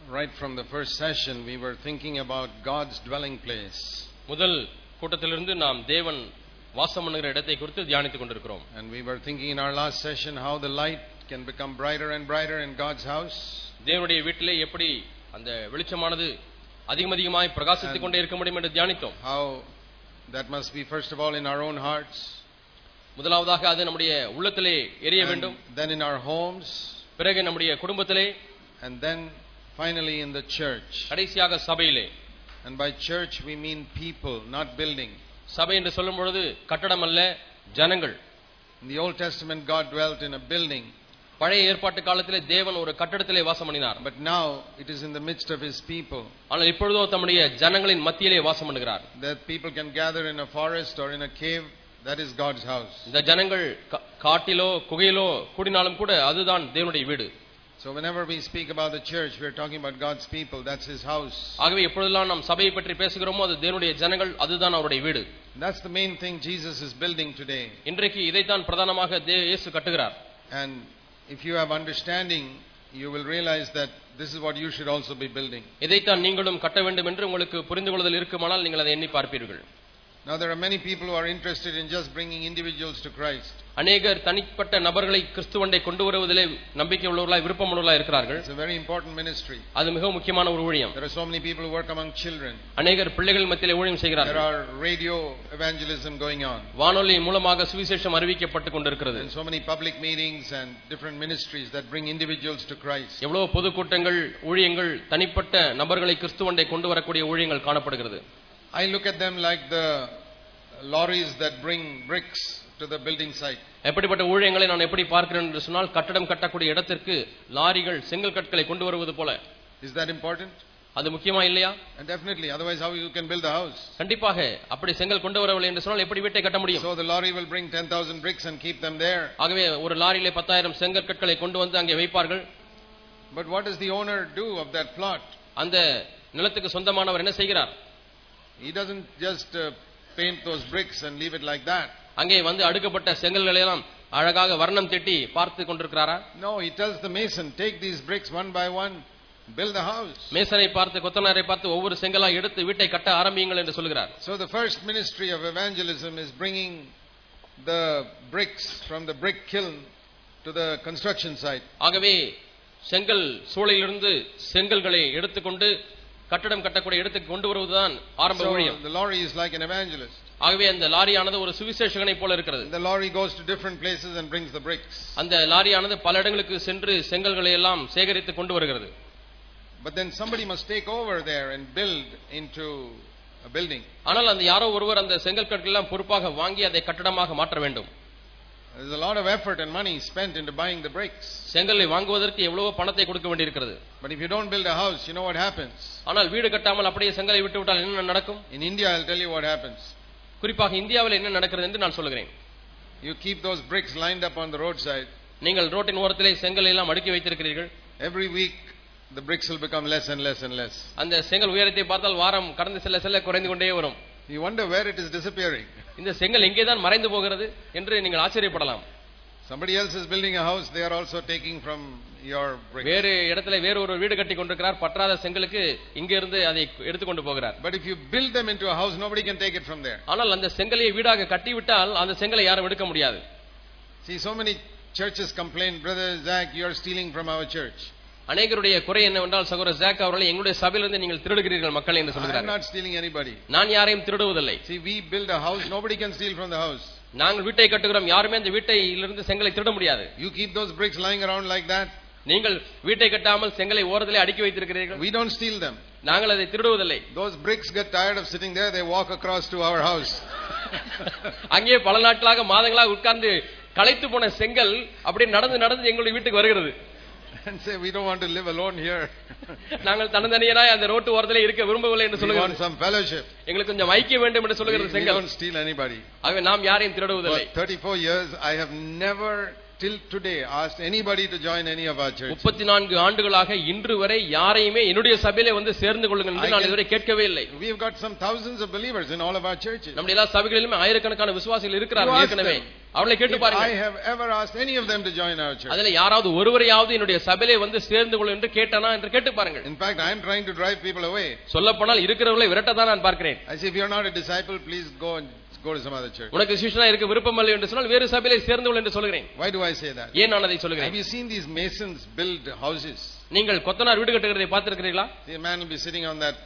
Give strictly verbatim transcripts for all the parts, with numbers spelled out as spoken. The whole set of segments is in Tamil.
right from the first session, we were thinking about God's dwelling place. முதல் கூட்டத்திலிருந்து நாம் தேவன் வாசம் பண்ணுகிற இடத்தை குறித்து தியானித்துக் கொண்டிருக்கிறோம். And we were thinking in our last session how the light can become brighter and brighter in God's house. தேவனுடைய வீட்டிலே எப்படி அந்த வெளிச்சமானது அதிகமதிகமாய் பிரகாசித்துக் கொண்டே இருக்க முடியும் என்று தியானித்தோம். How that must be first of all in our own hearts. முதலாவதாக அது நம்முடைய உள்ளத்திலே எரிய வேண்டும். Then in our homes. பிறகு நம்முடைய குடும்பத்திலே. And then finally in the church. கடைசியாக சபையிலே. And by church we mean people, not building. சபை என்று சொல்லும் பொழுது கட்டடம் அல்ல, ஜனங்கள். In the Old Testament God dwelt in a building. பழைய ஏற்பாட்டு காலத்திலே தேவன் ஒரு கட்டடத்திலே வாசம் பண்ணினார். But now it is in the midst of his people. ஆனால் இப்பொழுதோ தம்முடைய ஜனங்களின் மத்தியிலே வாசம் பண்ணுகிறார். That people can gather in a forest or in a cave, that is God's house. இந்த ஜனங்கள் காட்டிலோ குகையிலோ கூடினாலும் கூட அதுதான் தேவனுடைய வீடு. So whenever we speak about the church, we are talking about God's people. That's his house. ஆகவே எப்பொழுதெல்லாம் நாம் சபையை பற்றி பேசுகிறோமோ அது தேவனுடைய ஜனங்கள், அதுதான் அவருடைய வீடு. That's the main thing Jesus is building today. இன்றைக்கு இதைத்தான் பிரதானமாக இயேசு கட்டுகிறார். And if you have understanding, you will realize that this is what you should also be building. இதைத்தான் நீங்களும் கட்ட வேண்டும் என்று உங்களுக்கு புரிந்து கொள்ளுதல் இருக்குமானால் நீங்கள் அதை எண்ணி பார்ப்பீர்கள். Now there are many people who are interested in just bringing individuals to Christ. அநேகர் தனிப்பட்ட நபர்களை கிறிஸ்துவண்டை கொண்டு வருவதிலே நம்பிக்கை உள்ளவர்களாய் விருப்பம் உள்ளவர்களாய் இருக்கிறார்கள். It's a very important ministry. அது மிக முக்கியமான ஒரு ஊழியம். There are so many people who work among children. அநேகர் பிள்ளைகள் மத்தியிலே ஊழியம் செய்கிறார்கள். There are radio evangelism going on. வானொலி மூலமாக சுவிசேஷம் அறிவிக்கப்பட்டு கொண்டிருக்கிறது. And so many public meetings and different ministries that bring individuals to Christ. எவ்வளவு பொது கூட்டங்கள், ஊழியங்கள், தனிப்பட்ட நபர்களை கிறிஸ்துவண்டை கொண்டு வரக்கூடிய ஊழியங்கள் காணப்படுகிறது. I look at them like the lorries that bring bricks to the building site. எப்படிப்பட்ட ஊழியங்களை நான் எப்படி பார்க்கிறேன் என்று சொன்னால், கட்டடம் கட்டக்கூடிய இடத்திற்கு லாரிகள் செங்கல் கற்களை கொண்டு வருவது போல. Is that important? அது முக்கியமா இல்லையா? And definitely, otherwise how you can build a house? கண்டிப்பாக. அப்படி செங்கல் கொண்டு வரவில்லை என்று சொன்னால் எப்படி வீட்டை கட்ட முடியும்? So the lorry will bring ten thousand bricks and keep them there. ஆகவே ஒரு லாரியிலே பத்தாயிரம் செங்கல் கற்களை கொண்டு வந்து அங்கே வைப்பார்கள். But what does the owner do of that plot? அந்த நிலத்துக்கு சொந்தமானவர் என்ன செய்கிறார்? He doesn't just uh, paint those bricks and leave it like that. அங்கே வந்து அடுக்கப்பட்ட செங்கல்களை எல்லாம் அழகாக வர்ணம் தீட்டி பார்த்து கொண்டிருக்கிறாரா? No, he tells the mason, take these bricks one by one, build the house. மேசனை பார்த்து, கொத்தனாரை பார்த்து ஒவ்வொரு செங்கலா எடுத்து வீட்டை கட்ட ஆரம்பியுங்கள் என்று சொல்கிறார். So the first ministry of evangelism is bringing the bricks from the brick kiln to the construction site. ஆகவே செங்கல் சூளையிலிருந்து செங்கல்களை எடுத்துக்கொண்டு கட்டடம் கட்டக்கூடிய இடத்துக்கு கொண்டு வருவதுதான் ஆரம்ப ஊழியம். The lorry is like an evangelist. ஆகவே அந்த லாரியானது ஒரு சுவிசேஷகனை போல இருக்கிறது. The lorry goes to different places and brings the bricks. அந்த லாரியானது பல இடங்களுக்கு சென்று செங்கல்களை எல்லாம் சேகரித்து கொண்டு வருகிறது. But then somebody must take over there and build into a building. ஆனால் அந்த யாரோ ஒருவர் அந்த செங்கல் கற்களை எல்லாம் பொறுப்பாக வாங்கி அதை கட்டடமாக மாற்ற வேண்டும். There's a lot of effort and money spent into buying the bricks. செங்கலை வாங்குவதற்கு எவ்வளவு பணத்தை கொடுக்க வேண்டியிருக்கிறது. But if you don't build a house, you know what happens? ஆனால் வீடு கட்டாமல் அப்படியே செங்கலை விட்டு விட்டால் என்ன நடக்கும்? In India, I'll tell you what happens. குறிப்பாக இந்தியாவில் என்ன நடக்கிறது என்று நான் சொல்கிறேன். You keep those bricks lined up on the roadside. நீங்கள் ரோட்டின் ஓரத்திலே செங்கலை எல்லாம் அடுக்கி வைத்திருக்கிறீர்கள். Every week the bricks will become less and less and less. அந்த செங்கல் உயரத்தை பார்த்தால் வாரம் கடந்து செல்ல செல்ல குறைந்து கொண்டே வரும். You wonder where it is disappearing. இந்த செங்கல் எங்கே தான் மறைந்து போகிறது என்று நீங்கள் ஆச்சரியப்படலாம். Somebody else is building a house, they are also taking from your bricks. வேறு இடத்துல வேறு ஒரு வீடு கட்டி கொண்டிருக்கிறார், பற்றாத செங்கலுக்கு இங்க இருந்து அதை எடுத்து கொண்டு போகிறார். But if you build them into a house, nobody can take it from there. ஆனால் அந்த செங்கலை வீடாக கட்டி விட்டால் அந்த செங்கலை யாரும் எடுக்க முடியாது. See, so many churches complain, brother Zach, you are stealing from our church. அநேகருடைய குறை என்னவென்றால், சகோதரர் ஜாக் அவர்களை எங்களுடைய சபையிலிருந்து நீங்கள் திருடுகிறீர்கள் மக்கள் என்று சொல்கிறார். I am not stealing anybody. நான் யாரையும் திருடுவதில்லை. See, we build a house, nobody can steal from the house. நாங்கள் வீட்டை கட்டுகிறோம், யாருமே அந்த வீட்டையிலிருந்து செங்கலை திருட முடியாது. You keep those bricks lying around like that. நீங்கள் வீட்டை கட்டாமல் செங்கலை ஓரத்திலே அடுக்கி வைத்திருக்கிறீர்கள். We don't steal them. நாங்கள் அதை திருடுவதில்லை. Those bricks get tired of sitting there, they walk across to our house. அங்கே பல நாட்களாக மாதங்களாக உட்கார்ந்து களைத்து போன செங்கல் அப்படியே நடந்து நடந்து எங்களுடைய வீட்டுக்கு வருகிறது. And say, we don't want to live alone here. நாங்கள் தன்னந்தனியாய் அந்த ரோட்டு ஓரத்திலே இருக்க விரும்பவில்லை என்று சொல்லுகிறது. We want some fellowship. எங்களுக்கு கொஞ்சம் ஐக்கியம் வேண்டும் என்று சொல்லுகிறது செங்கல். We don't steal anybody. ஆகவே நாம் யாரையும் திருடுவதில்லை. For thirty-four years I have never till today asked anybody to join any of our churches. முப்பத்தி நான்கு ஆண்டுகளாக இன்று வரை யாரையுமே என்னுடைய சபையிலே வந்து சேர்ந்து கொள்ளுங்கள் என்று நான் இதுவரை கேட்கவே இல்லை. We have got some thousands of believers in all of our churches. நம்முடைய எல்லா சபைகளிலும் ஆயிரக்கணக்கான விசுவாசிகள் இருக்கிறார்கள் ஏற்கனவே. அவளை கேட்டு பாருங்க. I have ever asked any of them to join our church. அதிலே யாராவது ஒருவரையாவது என்னுடைய சபையிலே வந்து சேர்ந்து கொள் என்று கேட்டானா என்று கேட்டு பாருங்கள். In fact, I am trying to drive people away. சொல்லப்போனால் இருக்கிறவர்களை விரட்ட தான் நான் பார்க்கிறேன். I say if you are not a disciple, please go and go to some other church. உனக்கு சிஷ்யனா இருக்க விருப்பம் இல்லை என்று சொன்னால் வேறு சபையிலே சேர்ந்து கொள் என்று சொல்கிறேன். Why do I say that? ஏன் நான் அதை சொல்கிறேன்? Have you seen these masons build houses? நீங்கள் கொத்தனார் வீடு கட்டுகிறதை பார்த்திருக்கிறீர்களா? The man will be sitting on that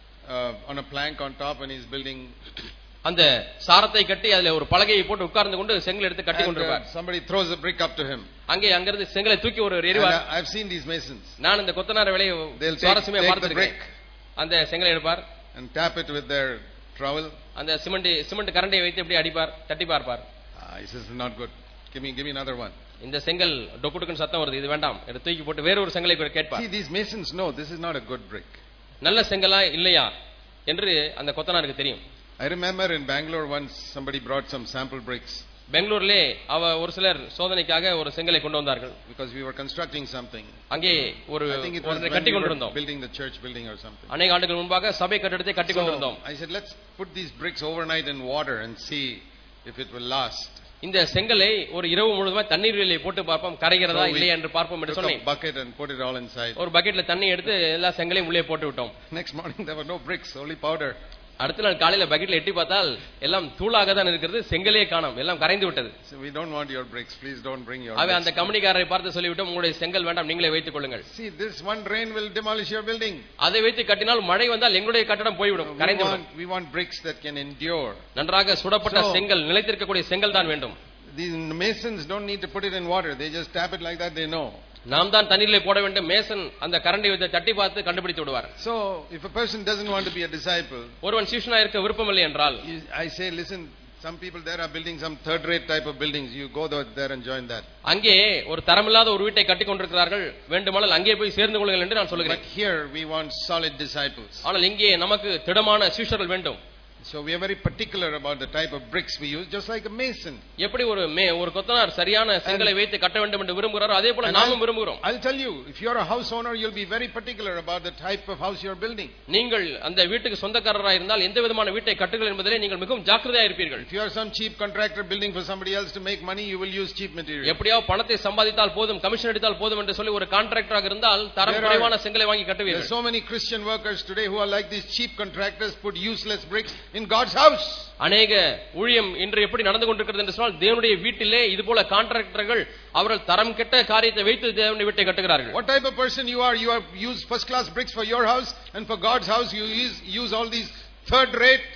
uh, on a plank on top and he is building. அந்த சாரத்தை கட்டி அதுல ஒரு பலகையை போட்டு உட்கார்ந்து கொண்டு செங்கல் எடுத்து கட்டி கொண்டிருப்பார். Somebody throws a brick up to him. அங்கே அங்கிருந்து செங்கலை தூக்கி ஒரு எறிவார். I have seen these masons. நான் இந்த கொத்தனார் வேலையை சுவாரஸ்யமா பார்த்திருக்கிறேன். அந்த செங்கலை எடுப்பார் and tap it with their trowel. அந்த சிமெண்ட் சிமெண்ட் கரண்டியை வைத்து இப்படி அடிப்பார், தட்டி பார்ப்பார். Ah, this is not good. Give me give me another one. இந்த செங்கல் டொக்குடுக்குன்னு சத்தம் வருது, இது வேண்டாம், எடுத்து தூக்கி போட்டு வேற ஒரு செங்கலை கேட்பார். See, these masons know this is not a good brick. நல்ல செங்கலா இல்லையா என்று அந்த கொத்தனாருக்கு தெரியும். I remember in Bangalore once somebody brought some sample bricks. பெங்களூர்லே அவ ஒரு சிலர் சோதனைக்காக ஒரு செங்கலை கொண்டு வந்தார்கள். Because we were constructing something. அங்கே ஒரு ஒன்றை கட்டி கொண்டிருந்தோம். Building the church building or something. அநேக ஆண்டுகள் முன்பாக சபை கட்டடத்தை கட்டி கொண்டிருந்தோம். I said let's put these bricks overnight in water and see if it will last. இந்த செங்கலை ஒரு இரவு முழுவதும் தண்ணீரிலே போட்டு பார்ப்போம் கரைகிறதா இல்லையா என்று பார்ப்போம் என்று சொன்னேன். Bucket and put it all inside. ஒரு பக்கெட்ல தண்ணி எடுத்து எல்லா செங்கலையும் உள்ளே போட்டு விட்டோம். Next morning there were no bricks, only powder. அடுத்த நாள் காலையில பக்கெட்ல எட்டி பார்த்தால் எல்லாம் தூளாக தான் இருக்கிறது, செங்கலே காணோம், எல்லாம் கரைந்து விட்டது. So we don't want your bricks, please don't bring your. அவ அந்த கம்பெனிக்காரரை பார்த்து சொல்லிவிட்டோம், உங்களுடைய செங்கல் வேண்டாம், நீங்களே வைத்துக் கொள்ளுங்கள். See, this one rain will demolish your building. அதை வைத்து கட்டினால் மழை வந்தால் எங்களுடைய கட்டடம் போய்விடும், கரைந்து விடும். We want bricks that can endure. நன்றாக சுடப்பட்ட செங்கல், நிலைத்திருக்கக்கூடிய செங்கல் தான் வேண்டும். These masons don't need to put it in water, they just tap it like that, they know. நாம் தான் தண்ணீரிலே போட வேண்டும். மேசன் அந்த கரண்டி வைத்து தட்டி பார்த்து கண்டுபிடித்து விடுவார். So if a person doesn't want to be a disciple, ஒருவன் சீஷனா இருக்க விருப்பமில்லை என்றால், I say listen, some people there are building some third rate type of buildings, you go there and join that. அங்கே ஒரு தரமில்லாத ஒரு வீட்டை கட்டி கொண்டிருக்கிறார்கள், வேண்டுமானால் அங்கே போய் சேர்ந்து கொள்ளுங்கள் என்று நான் சொல்கிறேன். But here we want solid disciples. ஆனால் இங்கே நமக்கு திடமான சீஷர்கள் வேண்டும். So we are very particular about the type of bricks we use, just like a mason. எப்படி ஒரு ஒரு கொத்தனார் சரியான செங்கலை வைத்து கட்ட வேண்டும் என்று விரும்புகிறாரோ அதே போல நாமும் விரும்புகிறோம். I'll tell you, if you are a house owner, you'll be very particular about the type of house you are building. நீங்கள் அந்த வீட்டுக்கு சொந்தக்காரராக இருந்தால் எந்த விதமான வீட்டை கட்டுங்கள் என்பதிலே நீங்கள் மிகவும் ஜாக்கிரதையாக இருப்பீர்கள். If you are some cheap contractor building for somebody else to make money, you will use cheap material. எப்படியாவது பணத்தை சம்பாதித்தால் போதும், கமிஷன் எடுத்தால் போதும் என்று சொல்லி ஒரு கான்ட்ராக்டராக இருந்தால் தரம் குறைவான செங்கலை வாங்கி கட்டுவீர்கள். There are so many Christian workers today who are like these cheap contractors, put useless bricks in God's house. அநேக ஊழியம் இன்று எப்படி நடந்து கொண்டிருக்கிறது என்று சொன்னால், தேவனுடைய வீட்டிலே இது போல கான்ட்ராக்டர்கள் அவர்கள் தரம் கெட்ட காரியத்தை வைத்து தேவனுடைய வீட்டை கட்டுகிறார்கள். What type of person you are? You are use first class bricks for your house, and for God's house you use, use all these third rate,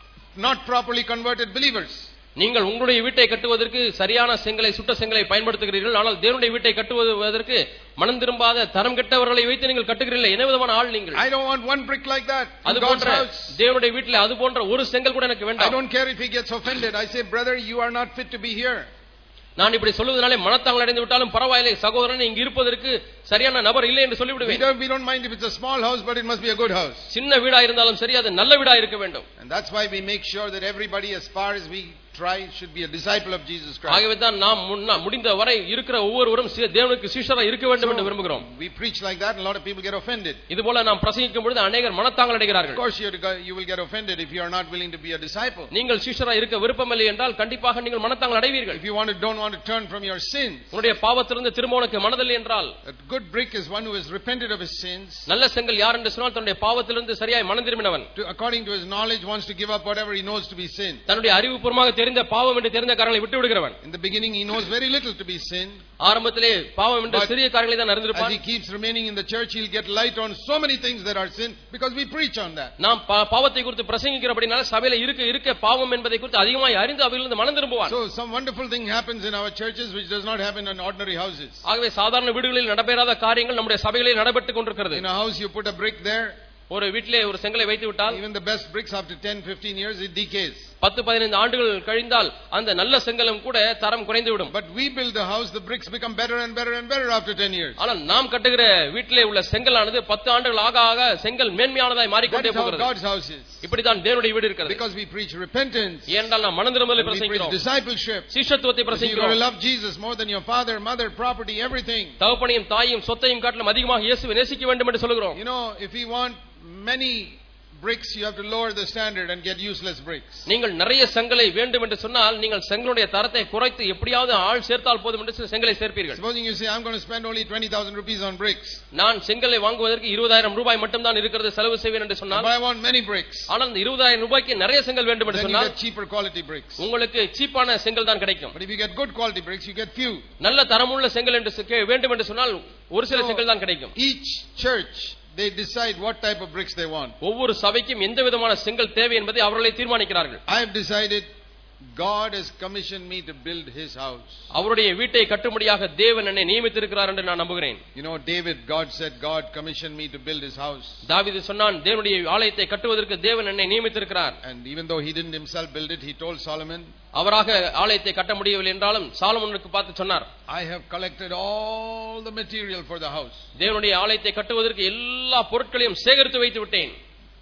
not properly converted believers. நீங்கள் உங்களுடைய வீட்டை கட்டுவதற்கு சரியான செங்கலை, சுட்ட செங்கலை பயன்படுத்துகிறீர்கள். ஆனால் தேவனுடைய வீட்டை கட்டுவதற்கு மனம் திரும்பாத தரம் கெட்டவர்களை வைத்து நீங்கள் கட்டுகிறீர்கள். என்ன விதமான ஆள் நீங்கள்? I don't want one brick like that. அது போன்ற தேவனுடைய வீட்டில் அது போன்ற ஒரு செங்கல் கூட எனக்கு வேண்டாம். I don't care if he gets offended. I say, brother, you are not fit to be here. நான் இப்படி சொல்வதனாலே மனத்தாங்கள் அடைந்து விட்டாலும் பரவாயில்லை, சகோதரன் இங்கு இருப்பதற்கு சரியான நபர் இல்லை என்று சொல்லிவிடுவேன். We don't mind if it's a small house, but it must be a good house. சின்ன வீடா இருந்தாலும் சரி, அது நல்ல வீடா இருக்க வேண்டும். And that's why we make sure that everybody, as far as we try, should be a disciple of Jesus Christ. ஆகவே தான் நாம் முடிந்த வரை இருக்கிற ஒவ்வொருவரும் தேவனுக்கு சீஷரா இருக்க வேண்டும் என்று விரும்புகிறோம். We preach like that and a lot of people get offended. இதுபோல நாம் பிரசங்கிக்கும் பொழுது அநேகர் மனத்தாங்கள் அடைகிறார்கள். Of course you will get offended if you are not willing to be a disciple. நீங்கள் சீஷரா இருக்க விருப்பமில்லை என்றால் கண்டிப்பாக நீங்கள் மனத்தாங்கள் அடைவீர்கள். If you want to don't want to turn from your sins, உங்களுடைய பாவத்திலிருந்து திரும்புவதற்கு மனதில்லை என்றால், a good brick is one who has repented of his sins. நல்ல செங்கல் யார் என்று சொன்னால் தன்னுடைய பாவத்திலிருந்து சரியாய் மனம் திரும்பினவன், according to his knowledge wants to give up whatever he knows to be sin. தன்னுடைய அறிவுபூர்வமாக தெரிந்த பாவம் என்று தெரிந்த காரியங்களை விட்டு விடுகிறவன். In the beginning he knows very little to be sin. ஆரம்பத்திலே பாவம் என்று சிறிய காரியங்களை தான் அறிந்திருப்பான். As he keeps remaining in the church, he'll get light on so many things that are sin, because we preach on that. நாம் பாவத்தை குறித்து பிரசங்கிக்கிறபடினால சபையில இருக்க இருக்க பாவம் என்பதை குறித்து அதிகமாக அறிந்து அவையிலிருந்து மனம் திரும்புவான். So some wonderful thing happens in our churches which does not happen in ordinary houses. ஆகவே சாதாரண வீடுகளில் நடைபெறாத காரியங்கள் நம்முடைய சபைகளில் நடைபெற்றுக் கொண்டிருக்கிறது. In a house you put a brick there, ஒரு வீட்டிலே ஒரு செங்கலை வைத்து விட்டால், even the best bricks after ten fifteen years it decays. பத்து பதினைந்து ஆண்டுகள் கழிந்தால் அந்த நல்ல செங்கலும் கூட தரம் குறைந்து விடும். But we build the house, the bricks become better and better and better after ten years. ஆனால் நாம் கட்டுகிற வீட்டிலே உள்ள செங்கலானது பத்து ஆண்டுகள் ஆக ஆக செங்கல் மேன்மையானதாய் மாறிக்கொண்டே போகிறது. God's house is. இப்படிதான் தேவனுடைய வீடு இருக்கிறது. Because we preach repentance. ஏனென்றால் நாம் மனந்திரும்பலை பிரசங்கிக்கிறோம். Discipleship. சிஷ்யத்துவத்தை பிரசங்கிக்கிறோம். You love Jesus more than your father, mother, property, everything. தகப்பனையும் தாயையும் சொத்தையும் காட்டிலும் அதிகமாக இயேசுவை நேசிக்க வேண்டும் என்று சொல்கிறோம். You know, if we want many bricks, you have to lower the standard and get useless bricks. நீங்கள் நிறைய செங்கலை வேண்டும் என்று சொன்னால் நீங்கள் செங்கலுடைய தரத்தை குறைத்து எப்படியாவது ஆள் சேர்த்தால் போதும் என்று செங்கலை சேர்ப்பீர்கள். Supposing you say I'm going to spend only twenty thousand rupees on bricks. நான் செங்கலை வாங்குவதற்கு இருபதாயிரம் ரூபாய் மட்டும் தான் இருக்கிறது செலவு செய்வேன் என்று சொன்னால், but I want many bricks. ஆனால் இந்த இருபதாயிரம் ரூபாய்க்கு நிறைய செங்கல் வேண்டும் என்று சொன்னால் you get cheaper quality bricks. உங்களுக்கு சீப்பான செங்கல் தான் கிடைக்கும். But if you get good quality bricks, you get few. நல்ல தரமுள்ள செங்கல் என்று வேண்டும் என்று சொன்னால் ஒரு சில செங்கல் தான் கிடைக்கும். Each church they decide what type of bricks they want. ஒவ்வொரு சபைக்கும் எந்த விதமான செங்கல் தேவை என்பதை அவர்களே தீர்மானிக்கிறார்கள். I have decided God has commissioned me to build his house. அவருடைய வீட்டை கட்டும்படியாக தேவன் என்னை நியமித்திருக்கிறார் என்று நான் நம்புகிறேன். You know, David, God said God commissioned me to build his house. தாவீது சொன்னான் தேவனுடைய ஆலயத்தை கட்டுவதற்கு தேவன் என்னை நியமித்திருக்கிறார். And even though he didn't himself build it, he told Solomon, அவராக ஆலயத்தை கட்ட முடியவில்லை என்றாலும் சாலமோனுக்கு பார்த்து சொன்னார், I have collected all the material for the house. தேவனுடைய ஆலயத்தை கட்டுவதற்கு எல்லா பொருட்களையும் சேகரித்து வைத்து விட்டேன்.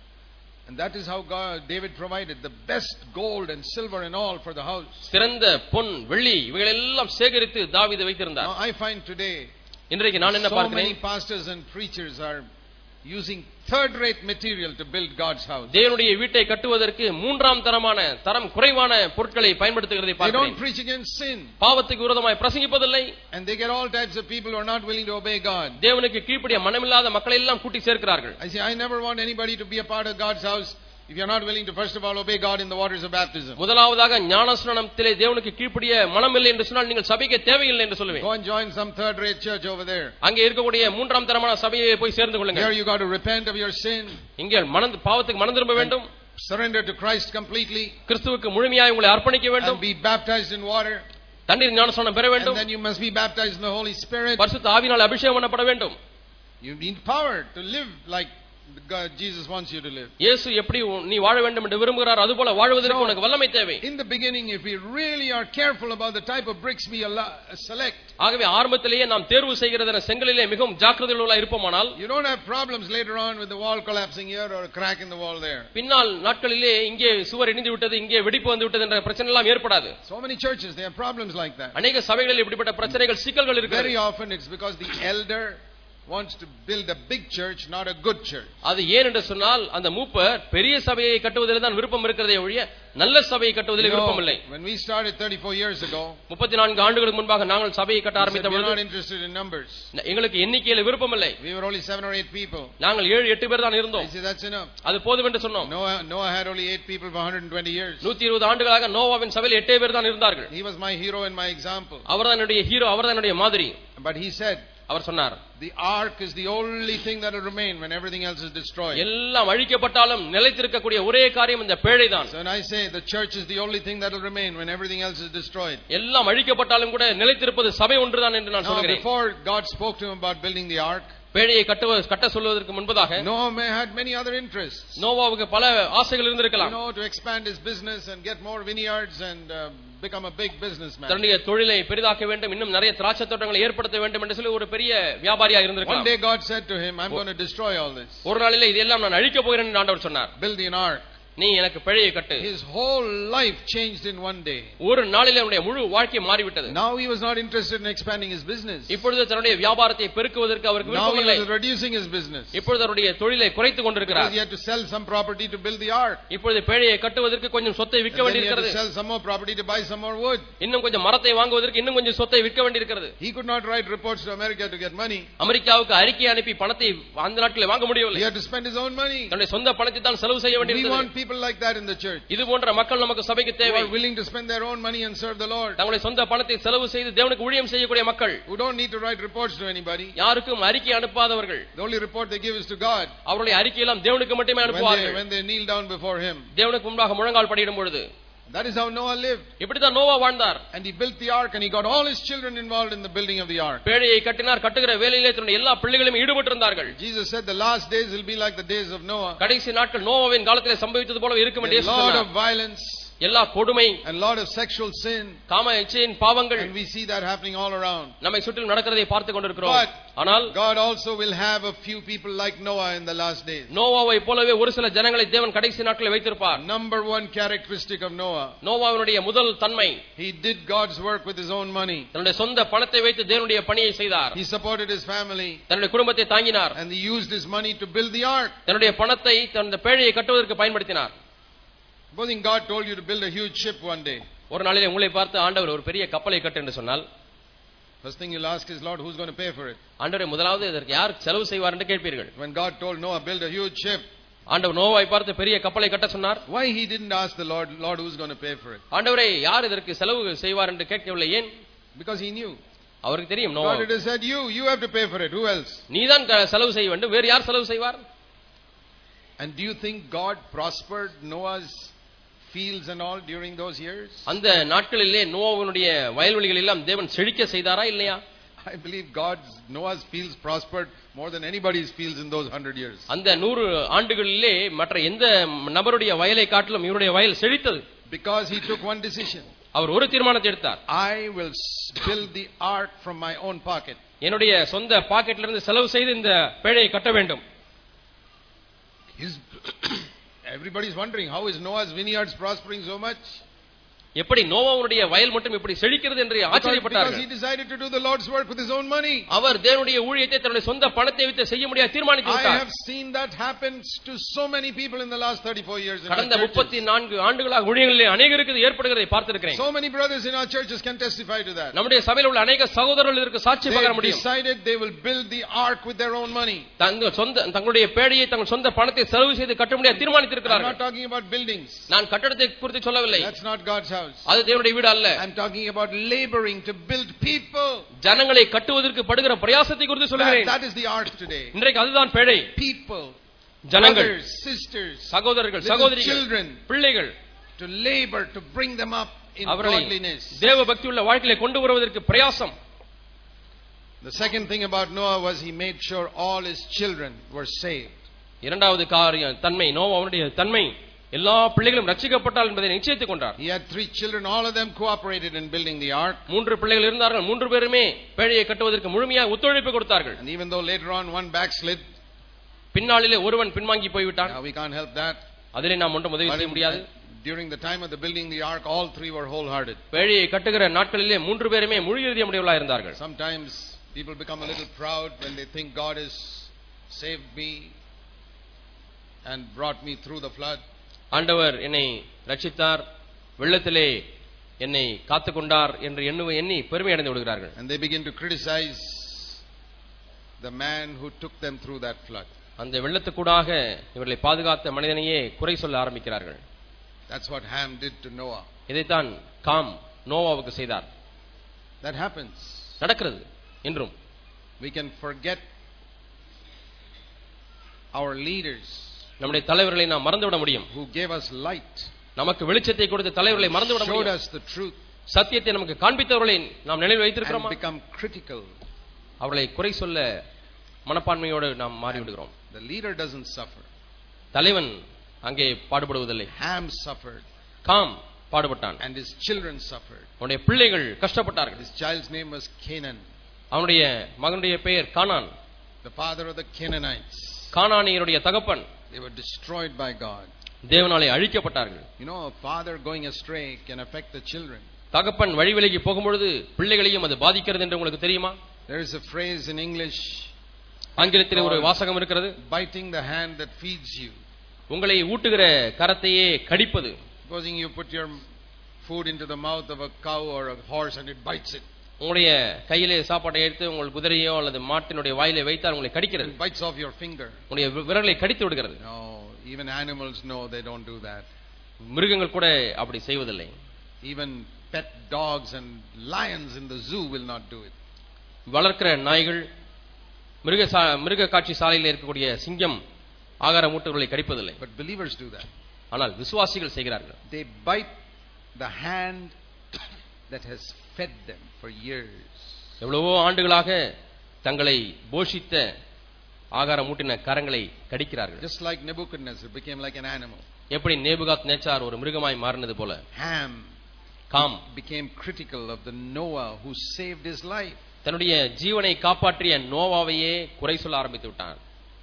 And that is how God, David provided the best gold and silver and all for the house. சிறந்த பொன் வெள்ளி இவைகள் எல்லாம் சேகரித்து தாவீது வைத்திருந்தார். Now I find today இன்றைக்கு நான் என்ன பார்க்கிறேன், so many pastors and preachers are using third rate material to build God's house. தேவனுடைய வீட்டை கட்டுவதற்கு மூன்றாம் தரமான தரம் குறைவான பொருட்களை பயன்படுத்துகிறதை பார்க்கிறேன். They don't preach against sin. பாவத்துக்கு விரோதமாய் பிரசங்கிப்பதில்லை. And they get all types of people who are not willing to obey God. தேவனுக்கு கீழ்ப்படிய மனமில்லாத மக்களை எல்லாம் கூட்டி சேர்க்கிறார்கள். I say I never want anybody to be a part of God's house if you are not willing to first of all obey God in the waters of baptism. முதலாவதாக ஞானஸ்நானத்திலே தேவனுக்கு கீழ்ப்படிய மனமில்லை என்று சொன்னால் நீங்கள் சபைக்கு தேவையில்லை என்று சொல்லுவேன். Go and join some third rate church over there. அங்கே இருக்கக்கூடிய மூன்றாம் தரமான சபையை போய் சேர்ந்து கொள்ளுங்கள். Here you got to repent of your sin. இங்கே மனம் பாவத்துக்கு மனம் திரும்ப வேண்டும். Surrender to Christ completely. கிறிஸ்துவுக்கு முழுமையாய் உங்களை அர்ப்பணிக்க வேண்டும். And be baptized in water. தண்ணீர் ஞானஸ்நானம் பெற வேண்டும். And then you must be baptized in the Holy Spirit. பரிசுத்த ஆவியினால் அபிஷேகம் பண்ணப்பட வேண்டும். You need power to live like God, Jesus wants you to live. இயேசு எப்படி நீ வாழ வேண்டும் என்று விரும்புகிறார் அதுபோல வாழ்வதற்கு உனக்கு வல்லமை தேவை. In the beginning, if we really are careful about the type of bricks we select, ஆகவே ஆரம்பத்திலேயே நாம் தேர்வு செய்கிறதன செங்கலிலே மிகவும் ஜாக்கிரதையுள்ளவர்களாய் இருப்போமானால், you don't have problems later on with the wall collapsing here or a crack in the wall there. பின்னால் நாட்களிலே இங்கே சுவர் இடிந்து விட்டது இங்கே வெடிப்பு வந்து விட்டது என்ற பிரச்சனை எல்லாம் ஏற்படாது. So many churches they have problems like that. அநேக சபைகளில் இப்படிப்பட்ட பிரச்சனைகள் சிக்கல்கள் இருக்கிறது. Very often it's because the elder wants to build a big church, not a good church. அது ஏன் என்று சொன்னால் அந்த மூப்பர் பெரிய சபையை கட்டுவதில் தான் விருப்பம் இருக்கிறதே ஒழிய நல்ல சபையை கட்டுவதில் விருப்பம் இல்லை. When we started thirty-four years ago, முப்பத்தி நான்கு ஆண்டுகளுக்கு முன்பாக நாங்கள் சபையை கட்ட ஆரம்பித்த பொழுது we were not interested in numbers. எங்களுக்கு எண்ணிக்கையில் விருப்பம் இல்லை. We were only seven or eight people. நாங்கள் ஏழு எட்டு பேர் தான் இருந்தோம். I said that's enough. அது போதும் என்று சொன்னோம். Noah Noah had only eight people for one hundred twenty years. நூற்று இருபது ஆண்டுகளாக நோவாவின் சபையில் எட்டே பேர் தான் இருந்தார்கள். He was my hero and my example. அவர்தான் என்னுடைய ஹீரோ, அவர்தான் என்னுடைய மாதிரி. But he said, அவர் சொன்னார், the ark is the only thing that will remain when everything else is destroyed. எல்லாம் அழிக்கப்பட்டாலும் நிலைத்திருக்கக்கூடிய ஒரே காரியம் இந்த பேழை தான். So when I say the church is the only thing that will remain when everything else is destroyed. எல்லாம் அழிக்கப்பட்டாலும் கூட நிலைத்திருப்பது சபை ஒன்றுதான் என்று நான் சொல்கிறேன். Before God spoke to him about building the ark, பேழையை கட்டுவ கட்ட சொல்வதற்கு முன்பதாக Noah may had many other interests. நோவாவுக்கு பல ஆசைகள் இருந்திருக்கலாம். You know, to expand his business and get more vineyards and uh, become a big businessman. தன்னுடைய தொழிலை பெரிதாக்க வேண்டும், இன்னும் நிறைய திராட்சை தோட்டங்களை ஏற்படுத்த வேண்டும் என்று சொல்லி ஒரு பெரிய வியாபாரியா இருந்திருக்கலாம். One day God said to him, I'm going to destroy all this. ஒரு நாளிலே இதெல்லாம் நான் அழிக்க போகிறேன் என்று ஆண்டவர் சொன்னார். Build an ark. நீ எனக்கு பேழையை கட்டு. His whole life changed in one day. ஒரு நாளிலே அவனுடைய முழு வாழ்க்கை மாறிவிட்டது. Now he was not interested in expanding his business. இப்பொழுது தன்னுடைய வியாபாரத்தை பெருக்குவதற்கு அவருக்கு விருப்பம் இல்லை. Now he was reducing his business. இப்பொழுது அவருடைய தொழிலை குறைத்துக் கொண்டிருக்கிறார். He had to sell some property to build the ark. இப்பொழுது பேழையை கட்டுவதற்கு கொஞ்சம் சொத்தை விற்க வேண்டியிருக்கிறது. He had to sell some more property to buy some more wood. இன்னும் கொஞ்சம் மரத்தை வாங்குவதற்கு இன்னும் கொஞ்சம் சொத்தை விற்க வேண்டியிருக்கிறது. He could not write reports to America to get money. அமெரிக்காவுக்கு அறிக்கை அனுப்பி பணத்தை அந்த நாட்டிலே வாங்க முடியவில்லை. He had to spend his own money. தன்னுடைய சொந்த பணத்தை தான் செலவு செய்ய வேண்டியிருந்தது. We want people like that in the church. இது போன்ற மக்கள் நமக்கு சபைக்கு தேவை. Who are willing to spend their own money and serve the Lord. தங்களுடைய சொந்த பணத்தை செலவு செய்து தேவனுக்கு ஊழியம் செய்யக்கூடிய மக்கள். Who don't need to write reports to anybody. யாருக்கும் அறிக்கை அனுப்பாதவர்கள். The only report they give is to God. அவருடைய அறிக்கை எல்லாம் தேவனுக்கு மட்டுமே அனுப்புவார்கள். When they kneel down before him. தேவனுக்கு முன்பாக முழங்கால் படியிடும் பொழுது. That is how Noah lived. இப்படி தான் நோவா வாழ்ந்தார். And he built the ark and he got all his children involved in the building of the ark. பேழையை கட்டினார். கட்டுகிற வேலையிலே தன்னுடைய எல்லா பிள்ளைகளும் ஈடுபட்டிருந்தார்கள். Jesus said the last days will be like the days of Noah. கடைசி நாட்கள் நோவாவின் காலத்திலே சம்பவித்தது போல இருக்கும் என்று இயேசு சொன்னார். A lot of violence. எல்லா கொடுமை and lot of sexual sin, காம இச்சையின் பாவங்கள், and we see that happening all around. நம்மை சுற்றிலும் நடக்கிறதை பார்த்து கொண்டிருக்கிறோம். But ஆனால் God also will have a few people like Noah in the last days. நோவாவை போலவே ஒரு சில ஜனங்களை தேவன் கடைசி நாட்களில் வைத்திருப்பார். Number one characteristic of Noah, நோவாவினுடைய முதல் தன்மை, he did God's work with his own money. தன்னுடைய சொந்த பணத்தை வைத்து தேவனுடைய பணியை செய்தார். He supported his family, தன்னுடைய குடும்பத்தை தாங்கினார். and he used his money to build the ark. தன்னுடைய பணத்தை தன்னுடைய பேழையை கட்டுவதற்கு பயன்படுத்தினார். Supposing God told you to build a huge ship one day, ஒரு நாளிலே உங்களை பார்த்து ஆண்டவர் ஒரு பெரிய கப்பலை கட்டு என்று சொன்னால், first thing you'll ask is, Lord, who's going to pay for it? ஆண்டவரே முதலாவது இதற்கு யார் செலவு செய்வார் என்று கேட்பீர்கள். When God told Noah build a huge ship, ஆண்டவர் நோவாவை பார்த்து பெரிய கப்பலை கட்ட சொன்னார். why he didn't ask the Lord, Lord, who's going to pay for it? ஆண்டவரே யார் இதற்கு செலவு செய்வார் என்று கேட்கவில்லை. ஏன்? Because he knew. அவருக்கு தெரியும் Noah. God had said, you you have to pay for it. Who else? நீதான் செலவு செய்ய வேண்டும், வேறு யார் செலவு செய்வார்? And do you think God prospered Noah's fields and all during those years? அந்த நாட்களிலே நோவாவினுடைய வயல்வெளிகள் எல்லாம் தேவன் செழிக்க செய்தாரா இல்லையா? I believe God's Noah's fields prospered more than anybody's fields in those hundred years. அந்த நூறு ஆண்டுகளிலே மற்ற எந்த நபருடைய வயலை காட்டிலும் இவருடைய வயல் செழித்தது. Because he took one decision. அவர் ஒரு தீர்மானத்தை எடுத்தார். I will build the ark from my own pocket. என்னுடைய சொந்த பாக்கெட்ல இருந்து செலவு செய்து இந்த பேழையை கட்ட வேண்டும். Everybody is wondering, how is Noah's vineyards prospering so much? எப்படி நோவாவுடைய வயல் மட்டும் இப்படி செழிக்கிறது என்று ஆச்சரியப்பட்டார்கள். Because he decided to do the Lord's work with his own money. அவர் தேவனுடைய ஊழியத்தை தன்னுடைய சொந்த பணத்தை வைத்து செய்ய முடியாது தீர்மானித்து விட்டார். I have seen that happens to so many people in the last thirty-four years in our கடந்த churches. முப்பத்தி நான்கு ஆண்டுகளாக ஊழியங்களிலே அநேகருக்கு ஏற்படுகிறதை பார்த்திருக்கிறேன். So many brothers in our churches can testify to that. நம்முடைய சபையில் உள்ள அநேக சகோதரர்கள் இதற்கு சாட்சி பகர முடியும். They decided they will build the ark with their own money. தங்கள் சொந்த தங்களுடைய பேழையை தங்கள் சொந்த பணத்தை செலவு செய்து கட்ட முடியாது தீர்மானித்திருக்கிறார்கள். I'm not talking about buildings. நான் கட்டடத்தை குறித்து சொல்லவில்லை. That's not God's house. அது தேவனுடைய வீடு அல்ல. I'm talking about laboring to build people. ஜனங்களை கட்டுவதற்கு படுகிற பிரயாசத்தை குறித்து சொல்கிறேன். That is the ark today. இன்றைக்கு அதுதான் பேழை. People, ஜனங்கள், brothers, sisters, சகோதரர்கள், little சகோதரிகள், children, பிள்ளைகள், to labor to bring them up in godliness. தேவ பக்தியுள்ள வாழ்க்கையிலே கொண்டு வருவதற்கு பிரயாசம். The second thing about Noah was he made sure all his children were saved. இரண்டாவது காரியம் தன்மை நோவாவுடைய தன்மை எல்லா பிள்ளைகளும் ரட்சிக்கப்பட்டால் என்பதை நிச்சயித்துக் கொண்டார். He had three children, all of them cooperated in building the ark. மூன்று பிள்ளைகள் இருந்தார்கள். மூன்று பேருமே பேழையை கட்டுவதற்கு முழுமையாக ஒத்துழைப்பு கொடுத்தார்கள். And even though later on one backslid, பின்னாளிலே ஒருவன் பின்வாங்கி போய்விட்டான். we can't help that. அதிலே நாம் ஒன்றும் உதவி செய்ய முடியாது. During the time of the building the ark, all three were wholehearted. பேழையை கட்டுகிற நாட்களிலே மூன்று பேருமே முழு இதயமுடையவர்களாக இருந்தார்கள். Sometimes people become a little proud when they think God has saved me and brought me through the flood. ஆண்டவர் என்னை ரட்சித்தார், வெள்ளத்திலே என்னை காத்துக்கொண்டார் என்று எண்ணுவ எண்ணி பெருமை அடைந்து விடுகிறார்கள். And they begin to criticize the man who took them through that flood. அந்த வெள்ளத்துக்கூடாக இவர்களை பாதுகாத்த மனிதனையே குறை சொல்ல ஆரம்பிக்கிறார்கள். That's what Ham did to Noah. இதைத்தான் காம் நோவாவுக்கு செய்தார். That happens. நடக்கிறது இன்றும். We can forget our leaders, நம்முடைய தலைவர்களை நாம் மறந்துவிட முடியும். who gave us light, நமக்கு வெளிச்சத்தை கொடுத்த தலைவர்களை மறந்துவிட showed முடியும். us the truth, சத்தியத்தை நமக்கு காண்பித்தவர்களை நாம் நினைவில் வைத்திருக்கிறோமா? and become critical. அவர்களை குறை சொல்ல மனப்பான்மையோடு நாம் மாறிவிடுகிறோம். The leader doesn't suffer. தலைவன் அங்கே பாடுபடுவதில்லை. Ham suffered, காம் பாடுபட்டான். and his children suffered. அவனுடைய பிள்ளைகள் கஷ்டப்பட்டார்கள். His child's name was Canaan, அவனுடைய மகனுடைய பெயர் கானான். the father of the Canaanites. கானானியருடைய தகப்பன். They were destroyed by God. தேவனாலே அழிக்கப்பட்டார்கள். You know, a father going astray can affect the children. தகப்பன் வழி விலகி போகும்பொழுது பிள்ளைகளையும் அது பாதிக்கிறது என்று உங்களுக்கு தெரியுமா? There is a phrase in English, ஆங்கிலத்தில் ஒரு வாசகம் இருக்கிறது, biting the hand that feeds you. உங்களை ஊட்டுகிற கரத்தையே கடிப்பது. Supposing you put your food into the mouth of a cow or a horse and it bites it. உங்களுடைய கையிலே சாப்பாட்டை எடுத்து உங்கள் குதிரையோ அல்லது மாட்டினுடைய வாயிலே வைத்தால் உங்களை கடிக்கிறது. It bites off your finger. உங்களுடைய விரலை கடித்து விடுகிறது. No, even animals know they don't do that. மிருகங்கள் கூட அப்படி செய்வதில்லை. Even pet dogs and lions in the zoo will not do it. வளர்க்கிற நாய்கள், மிருக மிருக காட்சி சாலையில் இருக்கக்கூடிய சிங்கம் ஆகார மூட்டுகளை கடிப்பதில்லை. But believers do that. ஆனால் விசுவாசிகள் செய்கிறார்கள். They bite the hand that has fed them for years. எவ்வளவோ ஆண்டுகளாக தங்களை போஷித்த ஆகாரம் ஊட்டின கரங்களை கடிக்கிறார்கள். Just like Nebuchadnezzar became like an animal. எப்படி நேபுகாத்நேச்சார் ஒரு மிருகமாய் மாறினது போல Ham com became critical of the Noah who saved his life. தன்னுடைய ஜீவனை காப்பாற்றிய நோவாவையே குறை சொல்ல ஆரம்பித்து விட்டான்.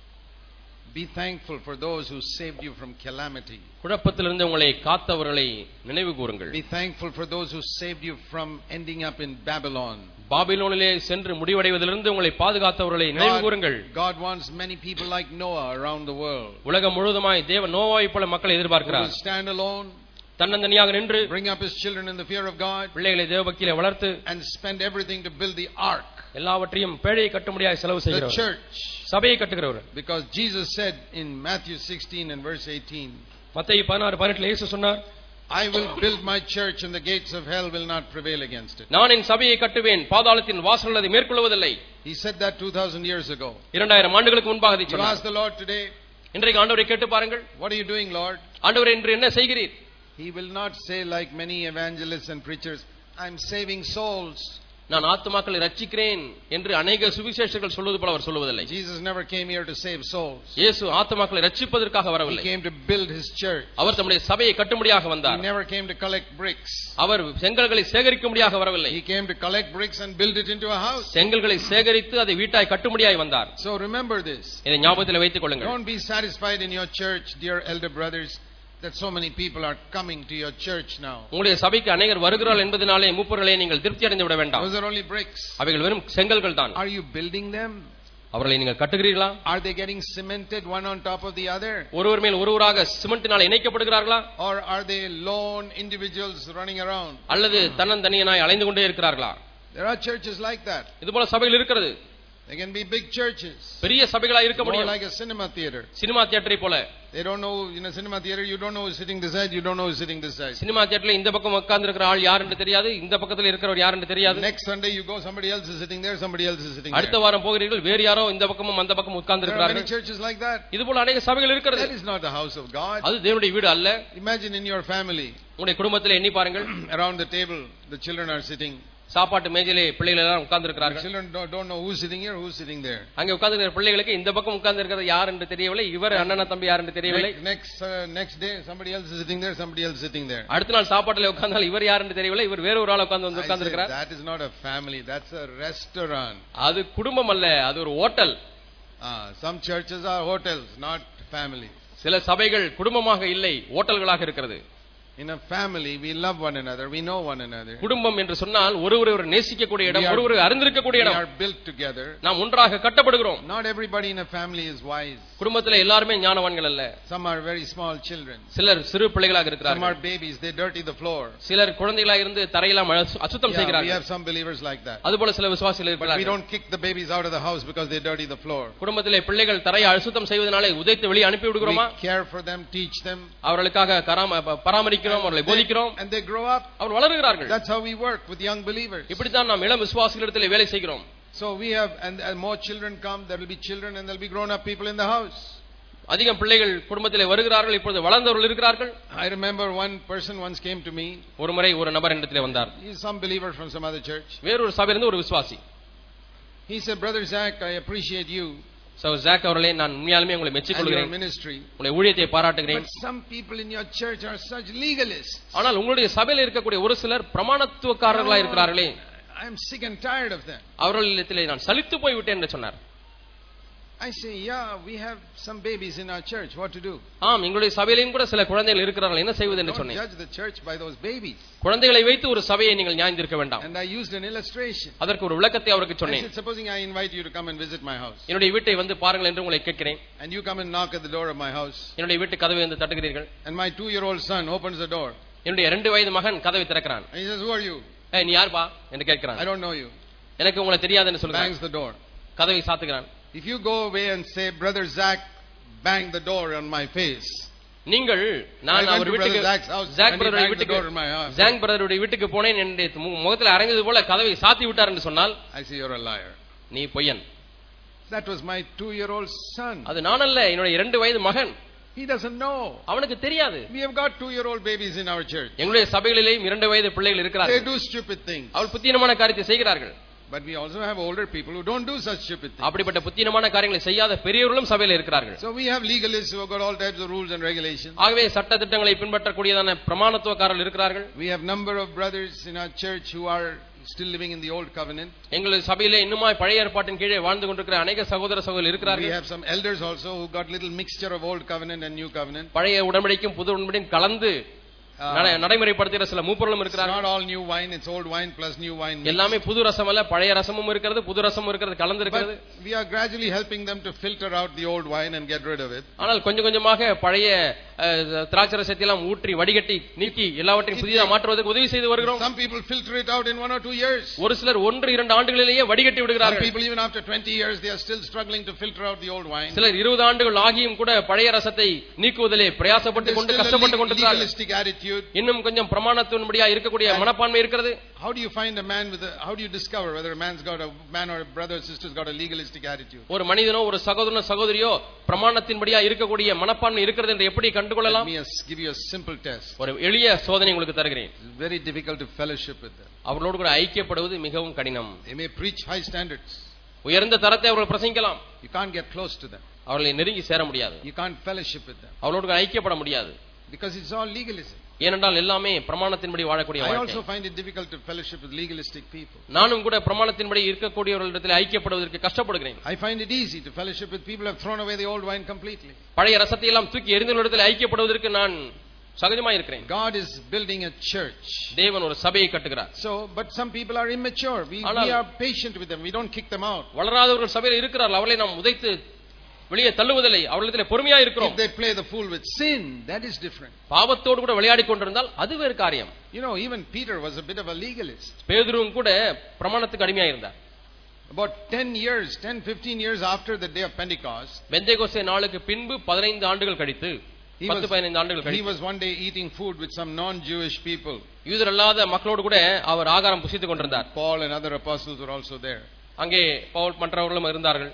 Be thankful for those who saved you from calamity. குழப்பத்திலிருந்து உங்களை காத்தவர்களை நினைவு கூறுங்கள். Be thankful for those who saved you from ending up in Babylon. பாபிலோனிலே சென்று முடிவடைவதிலிருந்து உங்களை பாதுகாத்தவர்களை நினைவு கூறுங்கள். God wants many people like Noah around the world. உலகம் முழுவதுமாய் தேவன் நோவாவை போல மக்களை எதிர்பார்க்கிறார். Who will stand alone, தன்னந்தனியாக நின்று bring up his children in the fear of God, பிள்ளைகளை தேவபக்தியிலே வளர்த்து and spend everything to build the ark. எல்லாவற்றையும் பேழையை கட்டும்படியாக செலவு செய்கிறவர். The church. சபையை கட்டுகிறவர். Because Jesus said in Matthew sixteen and verse eighteen, மத்தேயு பதினாறு பதினெட்டு இயேசு சொன்னார், I will build my church and the gates of hell will not prevail against it. நான் என் சபையை கட்டுவேன், பாதாளத்தின் வாசல்கள் அதை மேற்கொள்வதில்லை. He said that two thousand years ago. இரண்டாயிரம் ஆண்டுகளுக்கு முன்பாக அதை You சொன்னார். ask the Lord today, இன்றைக்கு ஆண்டவரை கேட்டு பாருங்கள், what are you doing, Lord? ஆண்டவரே இன்று என்ன செய்கிறீர்? He will not say like many evangelists and preachers, I'm saving souls. நான் ஆத்துமாக்களை ரட்சிக்கிறேன் என்று அநேக சுவிசேஷகர்கள் சொல்வது போல அவர் சொல்வதில்லை. Jesus never came here to save souls. இயேசு ஆத்துமாக்களை ரட்சிப்பதற்காக வரவில்லை. He came to build his church. அவர் தம்முடைய சபையை கட்டும்படியாக வந்தார். He never came to collect bricks. அவர் செங்கல்களை சேகரிக்கும்படியாக வரவில்லை. He came to collect bricks and build it into a house. செங்கல்களை சேகரித்து அதை வீட்டாய் கட்டும்படியாக வந்தார். So remember this. இதை ஞாபகத்தில் வைத்துக் கொள்ளுங்கள். Don't be satisfied in your church, dear elder brothers, that so many people are coming to your church now. உங்களுடைய சபைக்கு अनेகர் வருகிறார்கள் என்பதனாலே மூப்பர்களே நீங்கள் திருப்தி அடைந்து விட வேண்டாம். Those are only bricks. அவைகள் வெறும் செங்கல்கள் தான். Are you building them? அவர்களை நீங்கள் கட்டுகிறீர்களா? Are they getting cemented one on top of the other? ஒருவர் மேல் ஒருவராக சிமெண்டினால் இணைக்கப்படுகிறார்களா? Or are they lone individuals running around? அல்லது தன்னந்தனியனாய் அலைந்து கொண்டே இருக்கிறார்களா? There are churches like that. இதுபோல சபைகள் இருக்கிறது. They can be big churches. பெரிய சபைகளாக இருக்க More முடியும். like a cinema theater. Cinema தியேட்டரை போல. They don't know, in a cinema theater you don't know who's sitting this side, you don't know who's sitting this side. Cinema தியேட்டர்ல இந்த பக்கம் உட்கார்ந்து இருக்கிற ஆள் யார் என்று தெரியாது, இந்த பக்கத்துல இருக்கிறவர் யார் என்று தெரியாது. Next Sunday you go, somebody else is sitting there, somebody else is sitting there. அடுத்த வாரம் போகிறீர்கள், வேறு யாரோ இந்த பக்கமும் அந்த பக்கமும் உட்கார்ந்து There are many இருக்கிறார்கள். churches like that. இதுபோல अनेक சபைகள் இருக்கிறது. That is not the house of God. அது தேவனுடைய வீடு அல்ல. Imagine in your family, உங்களுடைய குடும்பத்திலே எண்ணி பாருங்கள், around the table the children are sitting. சாப்பாட்டு மேஜையிலே பிள்ளைகள் எல்லாம் உட்கார்ந்து இருக்கிறார்கள். Children don't, don't know who's sitting here, who's sitting there. அங்கே உட்கார்ந்து இருக்கிற பிள்ளைகளுக்கு இந்த பக்கம் உட்கார்ந்து இருக்கிறது யார் என்று தெரியவில்லை, இவர் அண்ணனா தம்பி யார் என்று தெரியவில்லை. Next uh, next day somebody else is sitting there, somebody else is sitting there. அடுத்த நாள் சாப்பாட்டிலே உட்கார்ந்தால் இவர் யார் என்று தெரியவில்லை, இவர் வேற ஒரு ஆள் உட்கார்ந்து வந்து உட்கார்ந்து இருக்கிறார். That is not a family, that's a restaurant. அது குடும்பம் அல்ல, அது ஒரு hotel. Ah, some churches are hotels, not family. சில சபைகள் குடும்பமாக இல்லை, ஹோட்டல்களாக இருக்கிறது. In a family we love one another, we know one another. குடும்பம் என்று சொன்னால் ஒருவரை ஒருவர் நேசிக்கக்கூடிய இடம், ஒருவரை அறிந்திருக்கக்கூடிய We இடம். are built together. நாம் ஒன்றாக கட்டப்படுகிறோம். Not everybody in a family is wise. குடும்பத்திலே எல்லாரும் ஞானவான்கள் அல்ல. Some are very small children. சிலர் சிறு பிள்ளைகளாக Some இருக்கிறார்கள். are babies, they dirty the floor. சிலர் குழந்தைகளாக இருந்து தரையெல்லாம் அசுத்தம் Yeah, we செய்கிறார்கள். have some believers like that. அதுபோல சில விசுவாசிகள் But we இருக்கிறார்கள். don't kick the babies out of the house because they dirty the floor. குடும்பத்திலே பிள்ளைகள் தரையை அசுத்தம் செய்வதனாலே உதைத்து வெளியே அனுப்பி விடுகிறோமா? We care for them, teach them. அவர்களுக்காக பராமரிக்கிறோம், அவர்களை போதிக்கிறோம். And they grow up. Our வளருகிறார்கள். That's how we work with young believers. இப்படித்தான் நாம் இளம் விசுவாசிகளிடத்திலே வேலை செய்கிறோம். So we have, and, and more children come, there will be children and there will be grown up people in the house. அதிகம் பிள்ளைகள் குடும்பத்திலே வருகிறார்கள், இப்பொழுது வளர்ந்தவர்கள் இருக்கிறார்கள். I remember one person once came to me. ஒரு முறை ஒரு நபர் என்னிடத்திலே வந்தார். He is some believer from some other church. வேறொரு சபையிலிருந்து ஒரு விசுவாசி. He said, Brother Zach, I appreciate you. So Zach அவர்களே, நான் உண்மையாலுமே உங்களை மெச்சிக் கொள்கிறேன். உங்களுடைய ஊழியத்தை பாராட்டுகிறேன். But some people in your church are such legalists. ஆனால் உங்களுடைய சபையில் இருக்கக்கூடிய ஒரு சிலர் பிரமாணத்துவக்காரர்களாக இருக்கிறார்களே, I am sick and tired of them. அவர்களிடத்திலே நான் சலித்து போய் விட்டேன் என்று சொன்னார். I say, yeah, we have some babies in our church. What to do? ஆம், எங்களுடைய சபையிலும் கூட சில குழந்தைகள் இருக்கிறார்கள், என்ன செய்வது என்று சொன்னேன். Don't judge the church by those babies. குழந்தைகளை வைத்து ஒரு சபையை நீங்கள் நியாயந்திருக்க வேண்டாம். And I used an illustration. அதற்கு ஒரு விளக்கத்தை அவருக்கு I சொன்னேன். said, supposing I invite you to come and visit my house. என்னுடைய வீட்டை வந்து பாருங்கள் என்று உங்களை கேட்கிறேன். And you come and knock at the door of my house. என்னுடைய வீட்டு கதவை வந்து தட்டுகிறீர்கள். And my two-year-old son opens the door. என்னுடைய இரண்டு வயது மகன் கதவை திறக்கிறான். And he says, who are you? ஏய், நீ யார் பா என்று கேட்கிறான். I don't know you. எனக்கு உங்களை தெரியாது என்று சொல்கிறான். Bangs the door. கதவை சாத்துகிறான். If you go away and say, Brother Zach banged the door on my face. நீங்கள் நான் அவர் வீட்டுக்கு ஜாக் பிரதருடைய வீட்டுக்கு ஜாக் பிரதருடைய வீட்டுக்கு போனேன் என்று முகத்தில் அறைந்தது போல கதவை சாத்தி விட்டார் என்று சொன்னால், I say you're a liar. நீ பொய்யன். That was my two-year-old son. அது நான் அல்ல, என்னுடைய இரண்டு வயது மகன். He doesn't know. அவனுக்கு தெரியாது. We have got two-year-old babies in our church. எங்களுடைய சபைகளிலேயும் இரண்டு வயது பிள்ளைகள் இருக்கிறார்கள். They do stupid things. அவர்கள் புத்தியமான காரியத்தை செய்கிறார்கள். But we also have older people who don't do such stupid things. அப்படிப்பட்ட புத்தினமான காரியங்களை செய்யாத பெரியவர்களும் சபையில் இருக்கிறார்கள். So we have legalists who have got all types of rules and regulations. ஆகவே சட்ட திட்டங்களை பின்பற்றக்கூடியதான பிரமாணத்துவக்காரர்கள் இருக்கிறார்கள். We have number of brothers in our church who are still living in the old covenant. எங்கள் சபையிலே இன்னுமாய் பழைய ஏற்பாட்டின் கீழே வாழ்ந்து கொண்டிருக்கிற अनेक சகோதர சகோதரிகள் இருக்கிறார்கள். We have some elders also who got little mixture of old covenant and new covenant. பழைய உடன்படிக்கையும் புது உடன்படிக்கையும் கலந்து நடைமுறைப்படுத்துகிற சில மூப்பர்களும் இருக்கிறார்கள். Not all new wine, it's old wine plus new wine. எல்லாமே புது ரசம் அல்ல, பழைய ரசமும் இருக்கிறது, புது ரசமும் இருக்கிறது, கலந்து இருக்கிறது. We are gradually helping them to filter out the old wine and get rid of it. ஆனால் கொஞ்சம் கொஞ்சமாக பழைய திராட்சை ரசத்தை எல்லாம் ஊற்றி வடிகட்டி நீக்கி எல்லாவற்றையும் புதியதாக மாற்றுவதற்கு உதவி செய்து வருகிறோம். Some people filter it out in one or two years. ஒரு சிலர் ஒன்று இரண்டு ஆண்டுகளிலேயே வடிகட்டி விடுகிறார்கள். Some people even after twenty years they are still struggling to filter out the old wine. சிலர் இருபது ஆண்டுகள் ஆகியும் கூட பழைய ரசத்தை நீக்குவதிலே பிரயாசப்பட்டு கொண்டு கஷ்டப்பட்டு கொண்டிருக்கிறார்கள். இன்னும் கொஞ்சம் பிரமாணத்தின்படியா இருக்கக்கூடிய மனப்பான்மை இருக்கிறது. How do you find a man with a, how do you discover whether a man's got a man or a brother or sister's got a legalistic attitude? ஒரு மனிதனோ ஒரு சகோதரனோ சகோதரியோ பிரமாணத்தின்படியா இருக்கக்கூடிய மனப்பான்மை இருக்கிறது என்று எப்படி கண்டுகொள்ளலாம்? Let me give you a simple test. ஒரு எளிய சோதனை உங்களுக்கு தருகிறேன். It's very difficult to fellowship with them. அவர்களோடு கூட ஐக்கியப்படுவது மிகவும் கடினம். They may preach high standards. உயர்ந்த தரத்தை அவர்கள் பிரசங்கிக்கலாம். You can't get close to them. அவர்களை நெருங்கி சேர முடியாது. You can't fellowship with them. அவர்களோடு ஐக்கியப்பட முடியாது. Because it's all legalism. ஏனென்றால் எல்லாமே பிரமாணத்தின்படி வாழக்கூடிய வாழ்க்கை. I also find it difficult to fellowship with legalistic people. நானும் கூட பிரமாணத்தின்படி இருக்கக்கூடியவர்களிடத்தில் ஐக்கியப்படுவதற்கு கஷ்டப்படுகிறேன். I find it easy to fellowship with people who have thrown away the old wine completely. பழைய ரசத்தை எல்லாம் தூக்கி எறிந்தவர்களிடத்தில் ஐக்கியப்படுவதற்கு நான் சகஜமாய் இருக்கிறேன். God is building a church. தேவன் ஒரு சபையை கட்டுகிறார். So but some people are immature. We, we are patient with them. We don't kick them out. வளராதவர்கள் சபையில் இருக்கிறார்கள். அவர்களை நாம் உதைத்து வெளியே தள்ளுவதில்லை. அவர்களிடத்தில் பொறுமையா இருக்கிறோம். If they play the fool with sin, that is different. பாவத்தோடு கூட விளையாடிக் கொண்டிருந்தால் அது வேறு காரியம். You know, even Peter was a bit of a legalist. பேதுருவும் கூட பிரமாணத்துக்கு அடிமையா இருந்தார். About ten years, ten fifteen years after the day of Pentecost, Pentecost நாளுக்கு பின்பு பதினைந்து ஆண்டுகள் கழித்து பத்து பதினைந்து ஆண்டுகள் கழித்து he was one day eating food with some non-Jewish people. யூதர் அல்லாத மக்களோடு கூட அவர் ஆகாரம் புசித்துக் கொண்டிருந்தார். Paul and other apostles were also there. அங்கே பவுல் மற்றவர்களும் இருந்தார்கள்.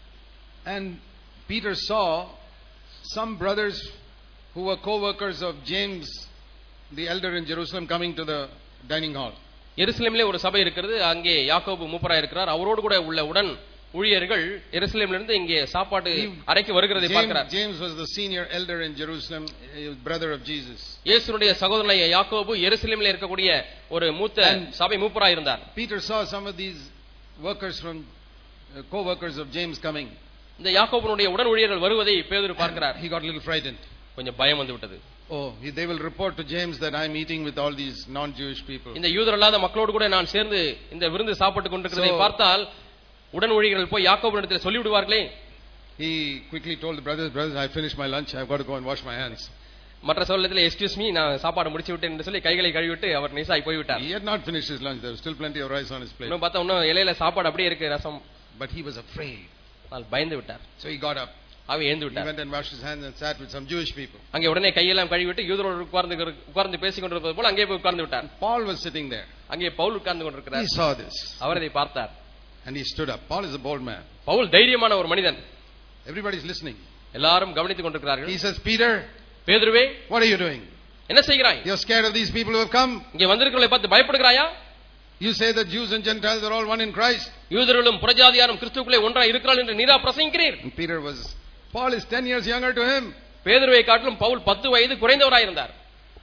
And Peter saw some brothers who were co-workers of James the elder in Jerusalem coming to the dining hall. எருசலேமிலே ஒரு சபை இருக்கிறது. அங்கே யாக்கோபு மூப்பராய் இருக்கிறார். அவரோடு கூட உள்ள உடன் ஊழியர்கள் எருசலேமிலிருந்து இங்கே சாப்பாட்டு அறைக்கு வருகிறதை பார்க்கிறார். James was the senior elder in Jerusalem, brother of Jesus. இயேசுவுடைய சகோதரனாகிய யாக்கோபு எருசலேமிலே இருக்கக்கூடிய ஒரு மூத்த சபை மூப்பராய் இருந்தார். Peter saw some of these workers from uh, co-workers of James coming. இந்த யாக்கோபுனுடைய உடன் ஊழியர்கள் வருவதை பேதுரு பார்க்கிறார். He got a little frightened. கொஞ்சம் பயம் வந்து விட்டது. Oh, they will report to James that I am eating with all these non-Jewish people. இந்த யூதர் அல்லாத மக்களோடு கூட நான் சேர்ந்து இந்த விருந்து சாப்பிட்டுக் கொண்டிருக்கிறதை பார்த்தால் உடன் ஊழியர்கள் போய் யாக்கோபுனிடத்தில் சொல்லி விடுவார்களே. He quickly told the brothers, brothers, I finished my lunch. I've got to go and wash my hands. மற்ற சோழத்தில் எக்ஸ்கியூஸ் மீ, நான் சாப்பாடு முடிச்சு விட்டேன் என்று சொல்லி கைகளை கழுவிட்டு அவர் நைசாய் போய் விட்டார். He had not finished his lunch. There was still plenty of rice on his plate. இன்னும் பார்த்தா இன்னும் இலையில சாப்பாடு அப்படியே இருக்கு, ரசம். But he was afraid. அவர் பயந்து விட்டார். So he got up. அவர் எழுந்து விட்டார். He went and washed his hands and sat with some Jewish people. அங்கே உடனே கையெல்லாம் கழுவிட்டு யூதரோடு உட்கார்ந்து உட்கார்ந்து பேசிக் கொண்டிருப்பது போல அங்கே போய் உட்கார்ந்து விட்டார். Paul was sitting there. அங்கே பவுல் உட்கார்ந்து கொண்டிருக்கிறார். He saw this. அவர் அதை பார்த்தார். And he stood up. Paul is a bold man. Pavul தைரியமான ஒரு மனிதன். Everybody is listening. எல்லாரும் கவனித்துக் கொண்டிருக்கிறார்கள். He says, Peter, பேதுருவே, what are you doing? என்ன செய்கிறாய்? You are scared of these people who have come? இங்கே வந்திருக்கிறவர்களை பார்த்து பயப்படுகிறாயா? You say that Jews and Gentiles are all one in Christ. யூதர்களும் புறஜாதியாரும் கிறிஸ்துவுக்குள்ளே ஒன்றாய் இருக்கிறார்கள் என்று நீரா பிரசங்கிக்கிறீர். And Peter was, Paul is ten years younger to him. பேதுருவை காட்டிலும் பவுல் பத்து வயது குறைந்தவராய் இருந்தார்.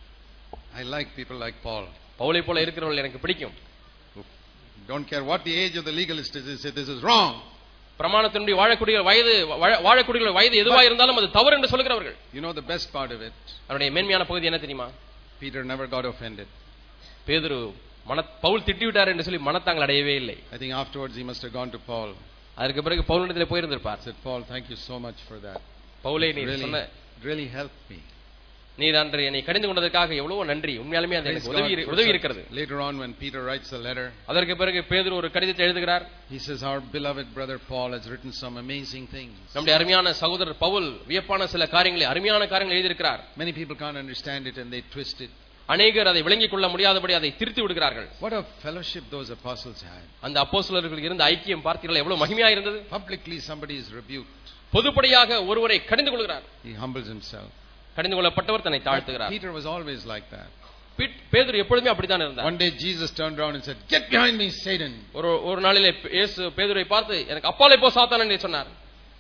I like people like Paul. பவுலை போல இருக்கிறவர்கள் எனக்கு பிடிக்கும். Don't care what the age of the legalist is, say this is wrong. பிரமாணத்தின்படி வாழக்கூடிய வயது வாழக்கூடிய வயது எதுவா இருந்தாலும் அது தவறு என்று சொல்கிறவர்கள். You know the best part of it. அவருடைய மேன்மையான பகுதி என்ன தெரியுமா? Peter never got offended. பேதுரு மன பவுல் திட்டி விட்டார் என்று சொல்லி மனத்தாங்கள் அடையவே இல்லை. I think afterwards he must have gone to Paul. அதற்கு பிறகு பவுலிடத்தில் போய் இருந்திருப்பார். Said, Paul, thank you so much for that. பவுலே, நீ சொன்ன really helped me. நீர் அன்று என்னை கடிந்து கொண்டதற்காக எவ்வளவு நன்றி. உண்மையாலுமே அது எனக்கு உதவி உதவி இருக்கிறது. Later on when Peter writes a letter, அதற்கு பிறகு பேதுரு ஒரு கடிதத்தை எழுதுகிறார். He says, our beloved brother Paul has written some amazing things. நம்முடைய அருமையான சகோதரர் பவுல் வியப்பான சில காரியங்களை அருமையான காரியங்களை எழுதியிருக்கிறார். Many people can't understand it and they twist it. அநேகர் அதை விளங்கிக் கொள்ள முடியாதபடி அதை திருத்தி விடுகிறார்கள். What a fellowship those apostles had. அந்த அப்போஸ்தலர்கள் இருந்த ஐக்கியம் பார்த்தீர்களா எவ்வளவு மகிமையா இருந்தது. Publicly somebody is rebuked. பொதுப்படையாக ஒருவரை கடிந்து கொள்கிறார். He humbles himself. கடிந்து கொள்ளப்பட்டவர் தன்னை தாழ்த்துகிறார். Peter was always like that. பேதுரு எப்பொழுதுமே அப்படிதான் இருந்தார். One day Jesus turned around and said, "Get behind me, Satan." ஒரு ஒரு நாளிலே இயேசு பேதுருவை பார்த்து எனக்கு அப்பாலே போ சாத்தான் என்று சொன்னார்.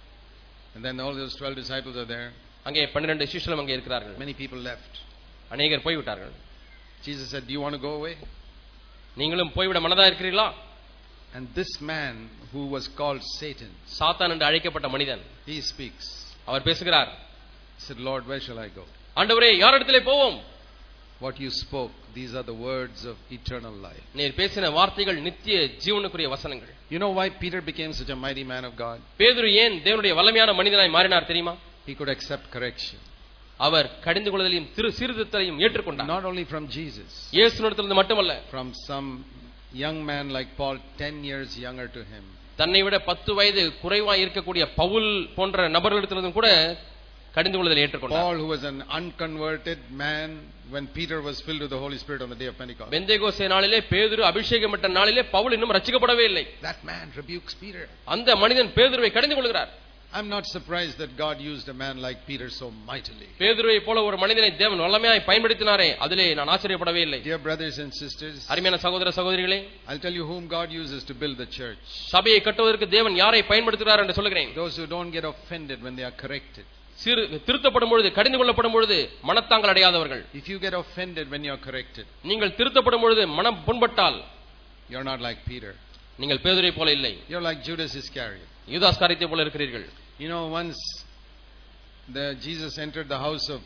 And then all those twelve disciples are there. அங்கே பன்னிரண்டு சீஷர்களும் அங்கே இருக்கிறார்கள். Many people left. அநேகர் போய் விட்டார்கள். Jesus said, "Do you want to go away?" நீங்களும் போய்விட மனதா இருக்கிறீர்களா? And this man who was called Satan, சாத்தான் என்று அழைக்கப்பட்ட மனிதன், he speaks. அவர் பேசுகிறார். He said, "Lord, where shall I go?" ஆண்டவரே, யாரிடத்திலே போவோம்? What you spoke, these are the words of eternal life. நீர் பேசின வார்த்தைகள் நித்திய ஜீவனுக்குரிய வசனங்கள். You know why Peter became such a mighty man of God? பேதுரு ஏன் தேவனுடைய வல்லமையான மனிதனாய் மாறினார் தெரியுமா? He could accept correction. அவர் கடிந்து கொள்வதையும் திரு சீர்திருத்தத்தையும் ஏற்றுக்கொண்டார். Not only from Jesus, இயேசுவிடத்திலிருந்து மட்டுமல்ல, from some young man like Paul, ten years younger to him. தன்னை விட பத்து வயது குறைவாய் இருக்கக்கூடிய பவுல் போன்ற நபர்களிடத்திலிருந்தும் கூட கடிந்து கொள்வதை ஏற்றுக்கொண்டார். Paul, who was an unconverted man when Peter was filled with the Holy Spirit on the day of Pentecost. Pentecost நாளிலே பேதுரு அபிஷேகப்பட்ட நாளிலே பவுல் இன்னும் ரட்சிக்கப்படவே இல்லை. That man rebukes Peter. அந்த மனிதன் பேதுருவை கடிந்து கொள்கிறார். I'm not surprised that God used a man like Peter so mightily. பேதுருவை போல ஒரு மனிதனை தேவன் வல்லமையாய் பயன்படுத்தினாரே, அதிலே நான் ஆச்சரியப்படவே இல்லை. Dear brothers and sisters, அருமையான சகோதர சகோதரிகளே, I'll tell you whom God uses to build the church. சபையை கட்டுவதற்கு தேவன் யாரை பயன்படுத்துகிறார் என்று சொல்கிறேன். Those who don't get offended when they are corrected. சிறு திருத்தப்படும் பொழுது, கடிந்து கொள்ளப்படும் பொழுது மனத்தாங்கள் அடையாதவர்கள். If you get offended when you are corrected, நீங்கள் திருத்தப்படும் பொழுது மனம் புண்பட்டால், you're not like Peter. நீங்கள் பேதுருவை போல இல்லை. You're like Judas Iscariot. யூதாஸ் காரியத்தை போல இருக்கிறீர்கள். You know, once the Jesus entered the house of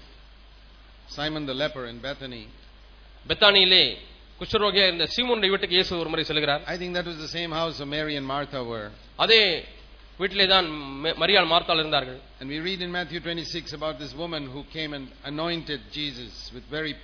Simon the leper in Bethany. பெத்தானியிலே குஷ்டரோகியா இருந்த சீமோனுடைய வீட்டுக்கு இயேசு ஒரு முறை செல்கிறார். I think that was the same house of Mary and Martha were. அதே வீட்டிலே தான் மரியாள் மார்த்தாள் இருந்தார்கள். And we read in Matthew twenty-six about this woman who came and anointed Jesus with very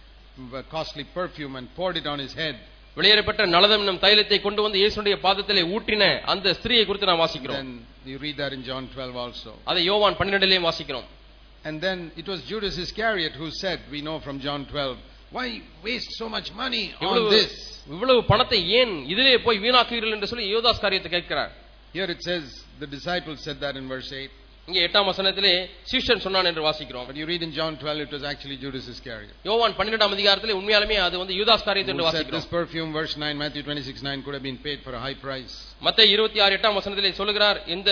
costly perfume and poured it on his head. வெளியேறப்பட்ட நலதம் என்னும் தைலத்தை கொண்டு வந்து இயேசுடைய பாதத்திலே ஊற்றின அந்த ஸ்திரியை குறித்து நாம் வாசிக்கிறோம். Then you read that in John twelve also. அதை யோவான் பன்னிரண்டிலேயும் வாசிக்கிறோம். And then it was Judas Iscariot who said, we know from John twelve, why waste so much money on this? இவ்வளவு பணத்தை ஏன் இதிலே போய் வீணாக்குகிறீர்கள் என்று சொல்லி யூதாஸ் காரியத்தை கேட்கிறார். Here it says the disciples said that in verse eight. இங்கே எட்டாம் வசனத்திலே சீஷன் சொன்னான் என்று வாசிக்கிறோம். But you read in John twelve, it was actually Judas Iscariot. யோவான் பன்னிரண்டாம் அதிகாரத்திலே உண்மையாலுமே அது வந்து யூதாஸ் காரியத்தை என்று வாசிக்கிறோம். This perfume, verse nine, Matthew twenty-six nine, could have been paid for a high price. மத்தேயு இருபத்தி ஆறு எட்டாம் வசனத்திலே சொல்கிறார், இந்த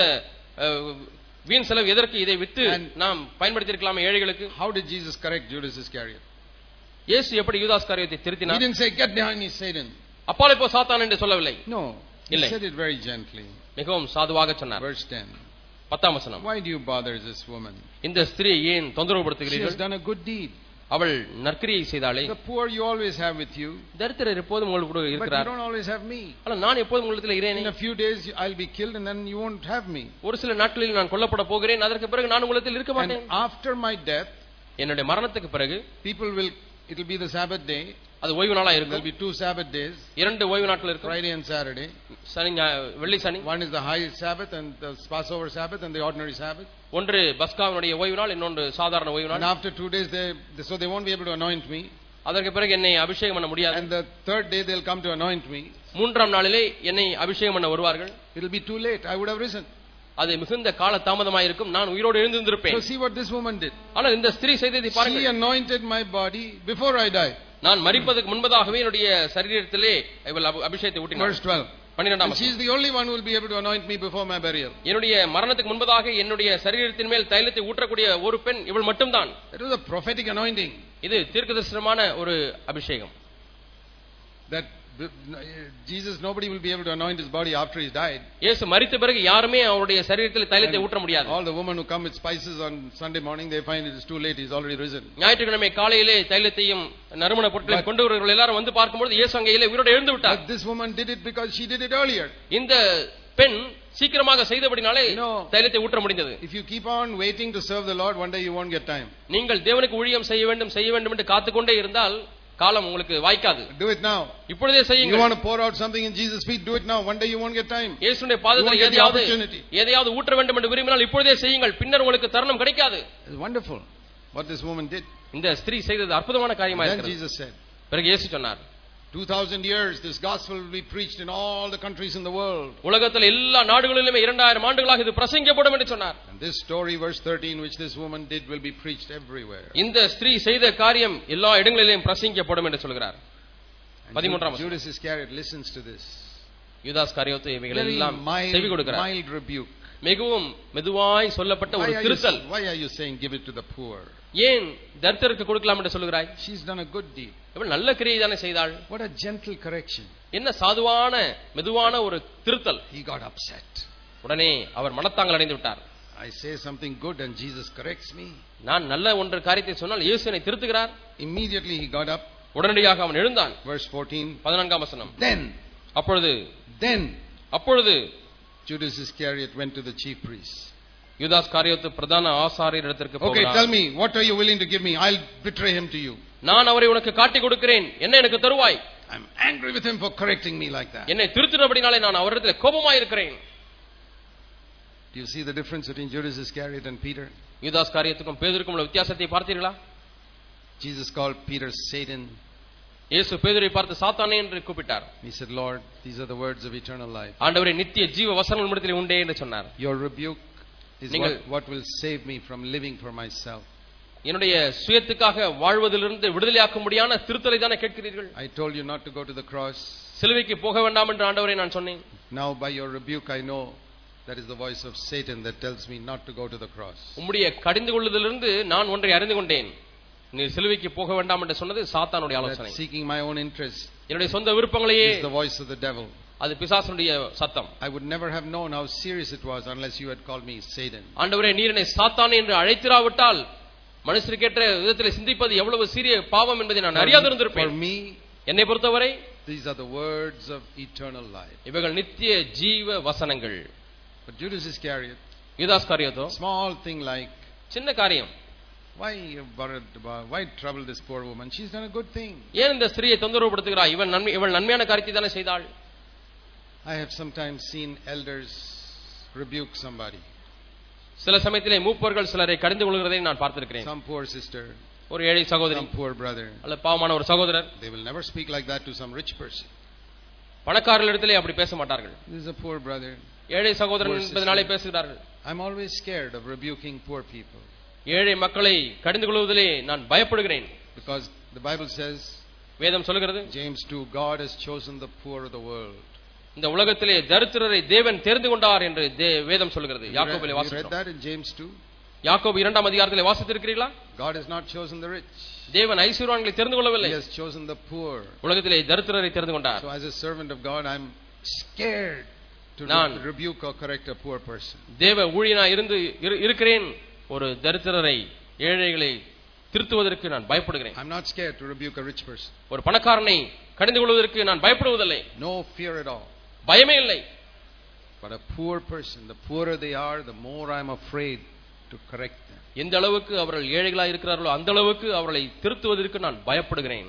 வீண் செலவு எதற்கு, இதை வித்து நாம் பயன்படுத்தி இருக்கலாமே ஏழைகளுக்கு. How did Jesus correct Judas Iscariot? இயேசு எப்படி யூதாஸ் காரியத்தை திருத்தினார்? He didn't say, get behind me, Satan. அப்பாலே போ சாத்தான் என்று சொல்லவில்லை. No, he said it very gently. மிகவும் சாதுவாக சொன்னார். Verse ten. பத்தாம் வசனம். Why do you bother this woman? இந்த ஸ்திரியை ஏன் தொந்தரவு படுத்துகிறீர்கள்? She has done a good deed. அவள் நற்கிரியை செய்தாளே. The poor you always have with you. தரித்திரர் எப்போதும் உங்களுக்கு கூட இருக்கிறார். But you don't always have me. ஆனா நான் எப்போதும் உங்களிடத்தில் இருக்கிறேன். In a few days I'll be killed and then you won't have me. ஒரு சில நாட்களில் நான் கொல்லப்பட போகிறேன், அதற்கு பிறகு நான் உங்களிடத்தில் இருக்க மாட்டேன். And after my death, என்னுடைய மரணத்துக்கு பிறகு people will, it will be the Sabbath day. அது ஓய்வு நாளா இருக்கும். There will be two Sabbath days. இரண்டு ஓய்வு நாட்கள் இருக்கும். Friday and Saturday. சனி வெள்ளி சனி. One is the high Sabbath and the Passover Sabbath and the ordinary Sabbath. ஒன்று பஸ்காவினுடைய ஓய்வு நாள், இன்னொன்று சாதாரண ஓய்வு நாள். And after two days they, so they won't be able to anoint me. அதற்கு பிறகு என்னை அபிஷேகம் பண்ண முடியாது. And the third day they'll come to anoint me. மூன்றாம் நாளிலே என்னை அபிஷேகம் பண்ண வருவார்கள். It will be too late. I would have risen. அது மிகுந்த கால தாமதமாக இருக்கும், நான் உயிரோடு எழுந்திருந்திருப்பேன். So see what this woman did. ஆனால் இந்த ஸ்திரீ செய்ததை பாருங்கள். She anointed my body before I died. நான் மரிப்பதற்கு முன்பதாகவே என்னுடைய சரீரத்திலே இவள் அபிஷேகத்தை ஊற்றினாள். Verse twelve. பன்னிரண்டாம் She is the only one who will be able to anoint me before my burial. என்னுடைய மரணத்துக்கு முன்பதாக என்னுடைய சரீரத்தின் மேல் தைலத்தை ஊற்றக்கூடிய ஒரு பெண் இவள் மட்டும்தான். It was a prophetic anointing. இது தீர்க்கதரிசனமான ஒரு அபிஷேகம். That Jesus, nobody will be able to anoint his body after he died. இயேசு மரித்த பிறகு யாருமே அவருடைய சரீரத்தில் தைலத்தை ஊற்ற முடியாது. All the women who come with spices on Sunday morning, they find it is too late, he's already risen. ஞாயிற்றுக்கிழமை காலையிலே தைலத்தையும் நறுமண பொருட்களையும் கொண்டு வருகிறவர்கள் எல்லாரும் வந்து பார்க்கும்போது இயேசு அங்கே இல்லை, உயிரோடு எழுந்து விட்டார். But this woman did it because she did it earlier. இந்த பெண் சீக்கிரமாக செய்தபடினாலே தைலத்தை ஊற்ற முடிந்தது. If you keep on waiting to serve the Lord, one day you won't get time. நீங்கள் தேவனுக்கு ஊழியம் செய்ய வேண்டும் செய்ய வேண்டும் என்று காத்துக்கொண்டே இருந்தால் காலம் உங்களுக்கு வாய்க்காது. Do it now. இப்பொழுதே செய்யுங்கள். You want to pour out something in Jesus' feet, do it now. One day you won't get time. இயேசுவின் பாதத்தில் எதையாவது எதையாவது ஊற்ற வேண்டும் என்று விரும்பினால் இப்பொழுதே செய்யுங்கள், பின்னர் உங்களுக்கு தருணம் கிடைக்காது. It's wonderful what this woman did. இந்த ஸ்திரீ செய்தது அற்புதமான காரியமாக Then இருக்கிறது. Jesus said, பிறகு இயேசு சொன்னார், two thousand years this gospel will be preached in all the countries in the world. உலகத்தில் எல்லா நாடுகளிலுமே இரண்டாயிரம் ஆண்டுகளாக இது பிரசங்கிக்கப்படும் என்று சொன்னார். And this story, verse thirteen, which this woman did, will be preached everywhere. இந்த ஸ்திரீ செய்த காரியம் எல்லா இடங்களிலும் பிரசங்கிக்கப்படும் என்று சொல்கிறார். பதிமூன்றாம் வசனம். Judas Iscariot listens to this. யூதாஸ் காரியோத்து இவைகள் எல்லாம் செவி கொடுக்கிறார். Mild rebuke. மிகவும் மெதுவாய் சொல்லப்பட்ட ஒரு திருத்தல். Why are you saying give it to the poor? ஏன் தரித்திரருக்கு கொடுக்கலாம் என்று சொல்கிறாய்? She's done a good deed. இவள் நல்ல கிரியை தானே செய்தாள். What a gentle correction. என்ன சாதுவான மெதுவான ஒரு திருத்தல். He got upset. உடனே அவர் மனத்தாங்கல் அடைந்து விட்டார். I say something good and Jesus corrects me. நான் நல்ல ஒன்று காரியத்தை சொன்னால் இயேசு என்னை திருத்துகிறார். Immediately he got up. உடனடியாக அவன் எழுந்தான். Verse fourteen. பதினான்காம் வசனம். Then அப்பொழுது then அப்பொழுது Judas Iscariot went to the chief priests. யூதாஸ் காரியோத்து பிரதான ஆசாரியரிடத்திற்கு போகிறார். Okay, tell me, what are you willing to give me? I'll betray him to you. நான் அவரை உனக்கு காட்டி கொடுக்கிறேன். என்ன எனக்கு தருவாய்? I'm angry with him for correcting me like that. என்னை திருத்தினபடினாலே நான் அவரிடத்தில் கோபமாய் இருக்கிறேன். Do you see the difference between Judas Iscariot and Peter? யூதாஸ் காரியோத்துக்கும் பேதுருக்கும் உள்ள வித்தியாசத்தை பார்த்தீர்களா? Jesus called Peter Satan. இயேசு பேதுருவை பார்த்து சாத்தானே என்று கூப்பிட்டார். He said, Lord, these are the words of eternal life. ஆண்டவரே நித்திய ஜீவ வசனங்கள் உம்மிடத்தில் உண்டே என்று சொன்னார். Your rebuke is what, what will save me from living for myself. என்னுடைய சுயத்துக்காக வாழ்வதிலிருந்து விடுதலையாக்கும்படியான திருத்தலை தானே கேட்கிறீர்கள். I told you not to go to the cross. சிலுவைக்கு போக வேண்டாம் என்று ஆண்டவரே நான் சொன்னேன். Now by your rebuke I know that is the voice of Satan that tells me not to go to the cross. உம்முடைய கடிந்து கொள்ளுதலிலிருந்து நான் ஒன்றை அறிந்து கொண்டேன். நீ சிலுவைக்கு போக வேண்டாம் என்று சொன்னது சாத்தானுடைய ஆலோசனை. Seeking my own interest. என்னுடைய சொந்த விருப்பங்களையே is the voice of the devil. அது பிசாசுடைய சத்தம். I would never have known how serious it was unless you had called me Satan. ஆண்டவரே நீர் என்னை சாத்தான் என்று அழைத்திராவிட்டால் மனுஷருக்கேற்ற விதத்தில் சிந்திப்பது எவ்வளவு சீரிய பாவம் என்பதை நான் அறியாதிருந்திருப்பேன். For me, என்னை பொறுத்தவரை these are the words of eternal life. இவைகள் நித்திய ஜீவ வசனங்கள். But Judas Iscariot, Judas காரியோத்து, small thing like, சின்ன காரியம், why you bothered, why trouble this poor woman? She's done a good thing. ஏன் இந்த ஸ்திரியை தொந்தரவுபடுத்துகிறாய்? இவன் நன்மை இவள் நன்மையான காரியத்தை தானே செய்தாள். I have sometimes seen elders rebuke somebody. சில சமயத்திலே மூப்பர்கள் சிலரை கடிந்து கொள்கிறதை நான் பார்த்திருக்கிறேன். Some poor sister, ஒரு ஏழை சகோதரி, some poor brother, அல்ல பாவமான ஒரு சகோதரர், they will never speak like that to some rich person. பணக்காரர்களிடத்திலே அப்படி பேச மாட்டார்கள். This is a poor brother, ஏழை சகோதரன் என்பதனாலே பேசுகிறார்கள். I'm always scared of rebuking poor people. ஏழை மக்களை கடிந்து கொள்வதிலே நான் பயப்படுகிறேன். Because the Bible says, வேதம் சொல்கிறது, James two, God has chosen the poor of the world. இந்த உலகத்திலே தரித்திரரை தேவன் தெரிந்து கொண்டார் என்று வேதம் சொல்கிறது. யாக்கோபிலே வாசிக்கிறோம். You read that in James two? யாக்கோபு இரண்டாம் அதிகாரத்திலே வாசித்திருக்கிறீர்களா? God has not chosen the rich. தேவன் ஐஸ்வர்யவான்களை தெரிந்து கொள்ளவில்லை. He has chosen the poor. உலகத்திலே தரித்திரரை தெரிந்து கொண்டார். So as a servant of God, I'm scared to நான் rebuke or correct a poor person. தேவ ஊழியனாய் இருந்து இருக்கிறேன். ஒரு தரித்திரரை ஏழைகளை திருத்துவதற்கு நான் பயப்படுகிறேன். I'm not scared to rebuke a rich person. ஒரு பணக்காரனை கடிந்து கொள்வதற்கு நான் பயப்படுவதில்லை. No fear at all. பயமே இல்லை. But a poor person, the poorer they are, the more I'm afraid to correct them. எந்த அளவுக்கு அவர்கள் ஏழைகளாய் இருக்கிறார்களோ அந்த அளவுக்கு அவர்களை திருத்துவதற்கு நான் பயப்படுகிறேன்.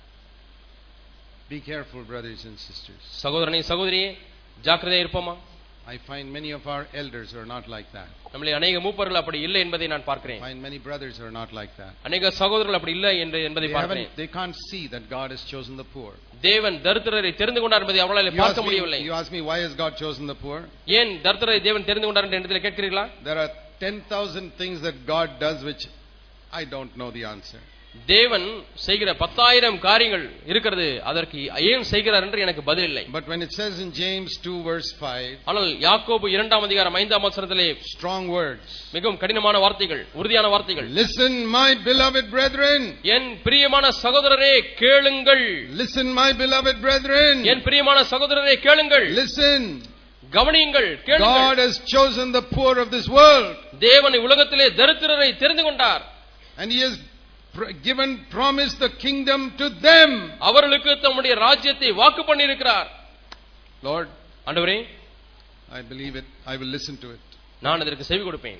Be careful, brothers and sisters. சகோதரனே சகோதரியே, ஜாக்கிரதையா இருப்போமா? I find many of our elders are not like that. நம்மளே अनेक மூப்பர்கள் அப்படி இல்லை என்பதை நான் பார்க்கிறேன். I find many brothers are not like that. अनेक சகோதரர்கள் அப்படி இல்லை என்று என்பதை பார்க்கிறேன். They can't see that God has chosen the poor. தேவன் தரித்திரரை தெரிந்து கொண்டார் என்பதை அவர்களால் பார்க்க முடியவில்லை. You ask me why has God chosen the poor? ஏன் தரித்திரரை தேவன் தெரிந்து கொண்டார் என்று என்னிடத்தில் கேட்கிறீர்களா? There are ten thousand things that God does which I don't know the answer. தேவன் செய்கிற பத்தாயிரம் காரியங்கள் இருக்கிறது. அதற்கு ஏன் செய்கிறார் என்று எனக்கு பதில் இல்லை. But when it says in James two verse five, ஆனால் யாக்கோபு இரண்டாம் அதிகாரம் ஐந்தாம் வசனத்திலே strong words, மிகவும் கடினமான வார்த்தைகள், உறுதியான வார்த்தைகள். Listen my beloved brethren, என் பிரியமான சகோதரரே கேளுங்கள். Listen my beloved brethren, என் பிரியமான சகோதரரே கேளுங்கள். Listen, கவனியுங்கள், கேளுங்கள். God has chosen the poor of this world. தேவன் உலகத்திலே தரித்திரரை தெரிந்து கொண்டார். And he has given promised the kingdom to them. அவர்களுக்கு தம்முடைய ராஜ்யத்தை வாக்கு பண்ணி இருக்கிறார். Lord, ஆண்டவரே, I believe it, I will listen to it. நான் அதற்கு செவி கொடுப்பேன்.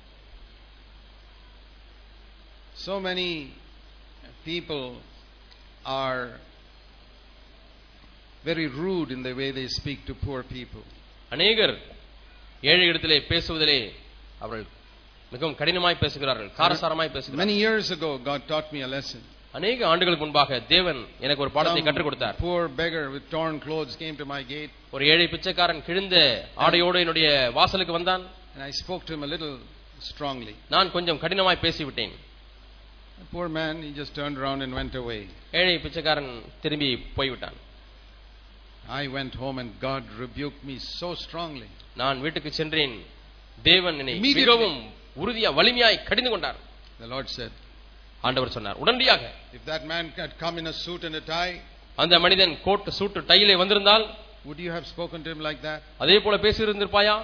So many people are very rude in the way they speak to poor people. அநேகர் ஏழை இடத்திலே பேசுவதிலே அவர்கள் மிகவும் கடினமாய் பேசுகிறார்கள், காரசாரமாய் பேசுகிறார்கள். Many years ago God taught me a lesson. அநேக ஆண்டுகளுக்கு முன்பாக தேவன் எனக்கு ஒரு பாடத்தை கற்றுக் கொடுத்தார். Poor beggar with torn clothes came to my gate. ஒரு ஏழை பிச்சைக்காரன் கிழிந்த ஆடையோடு என்னுடைய வாசலுக்கு வந்தான். And I spoke to him a little strongly. நான் கொஞ்சம் கடினமாய் பேசிவிட்டேன். The poor man, he just turned around and went away. ஏழை பிச்சைக்காரன் திரும்பி போய்விட்டான். I went home and God rebuked me so strongly. நான் வீட்டுக்கு சென்றேன். தேவன் என்னை மிகவும் உறுதியா வலிமையாய் கடிந்து கொண்டார். The Lord said, ஆண்டவர் சொன்னார், உடனடியாக if that man had come in a suit and a tie, அந்த மனிதன் கோட் சூட் டையிலே வந்திருந்தால், would you have spoken to him like that? அதே போல பேசி இருந்திருப்பாயா?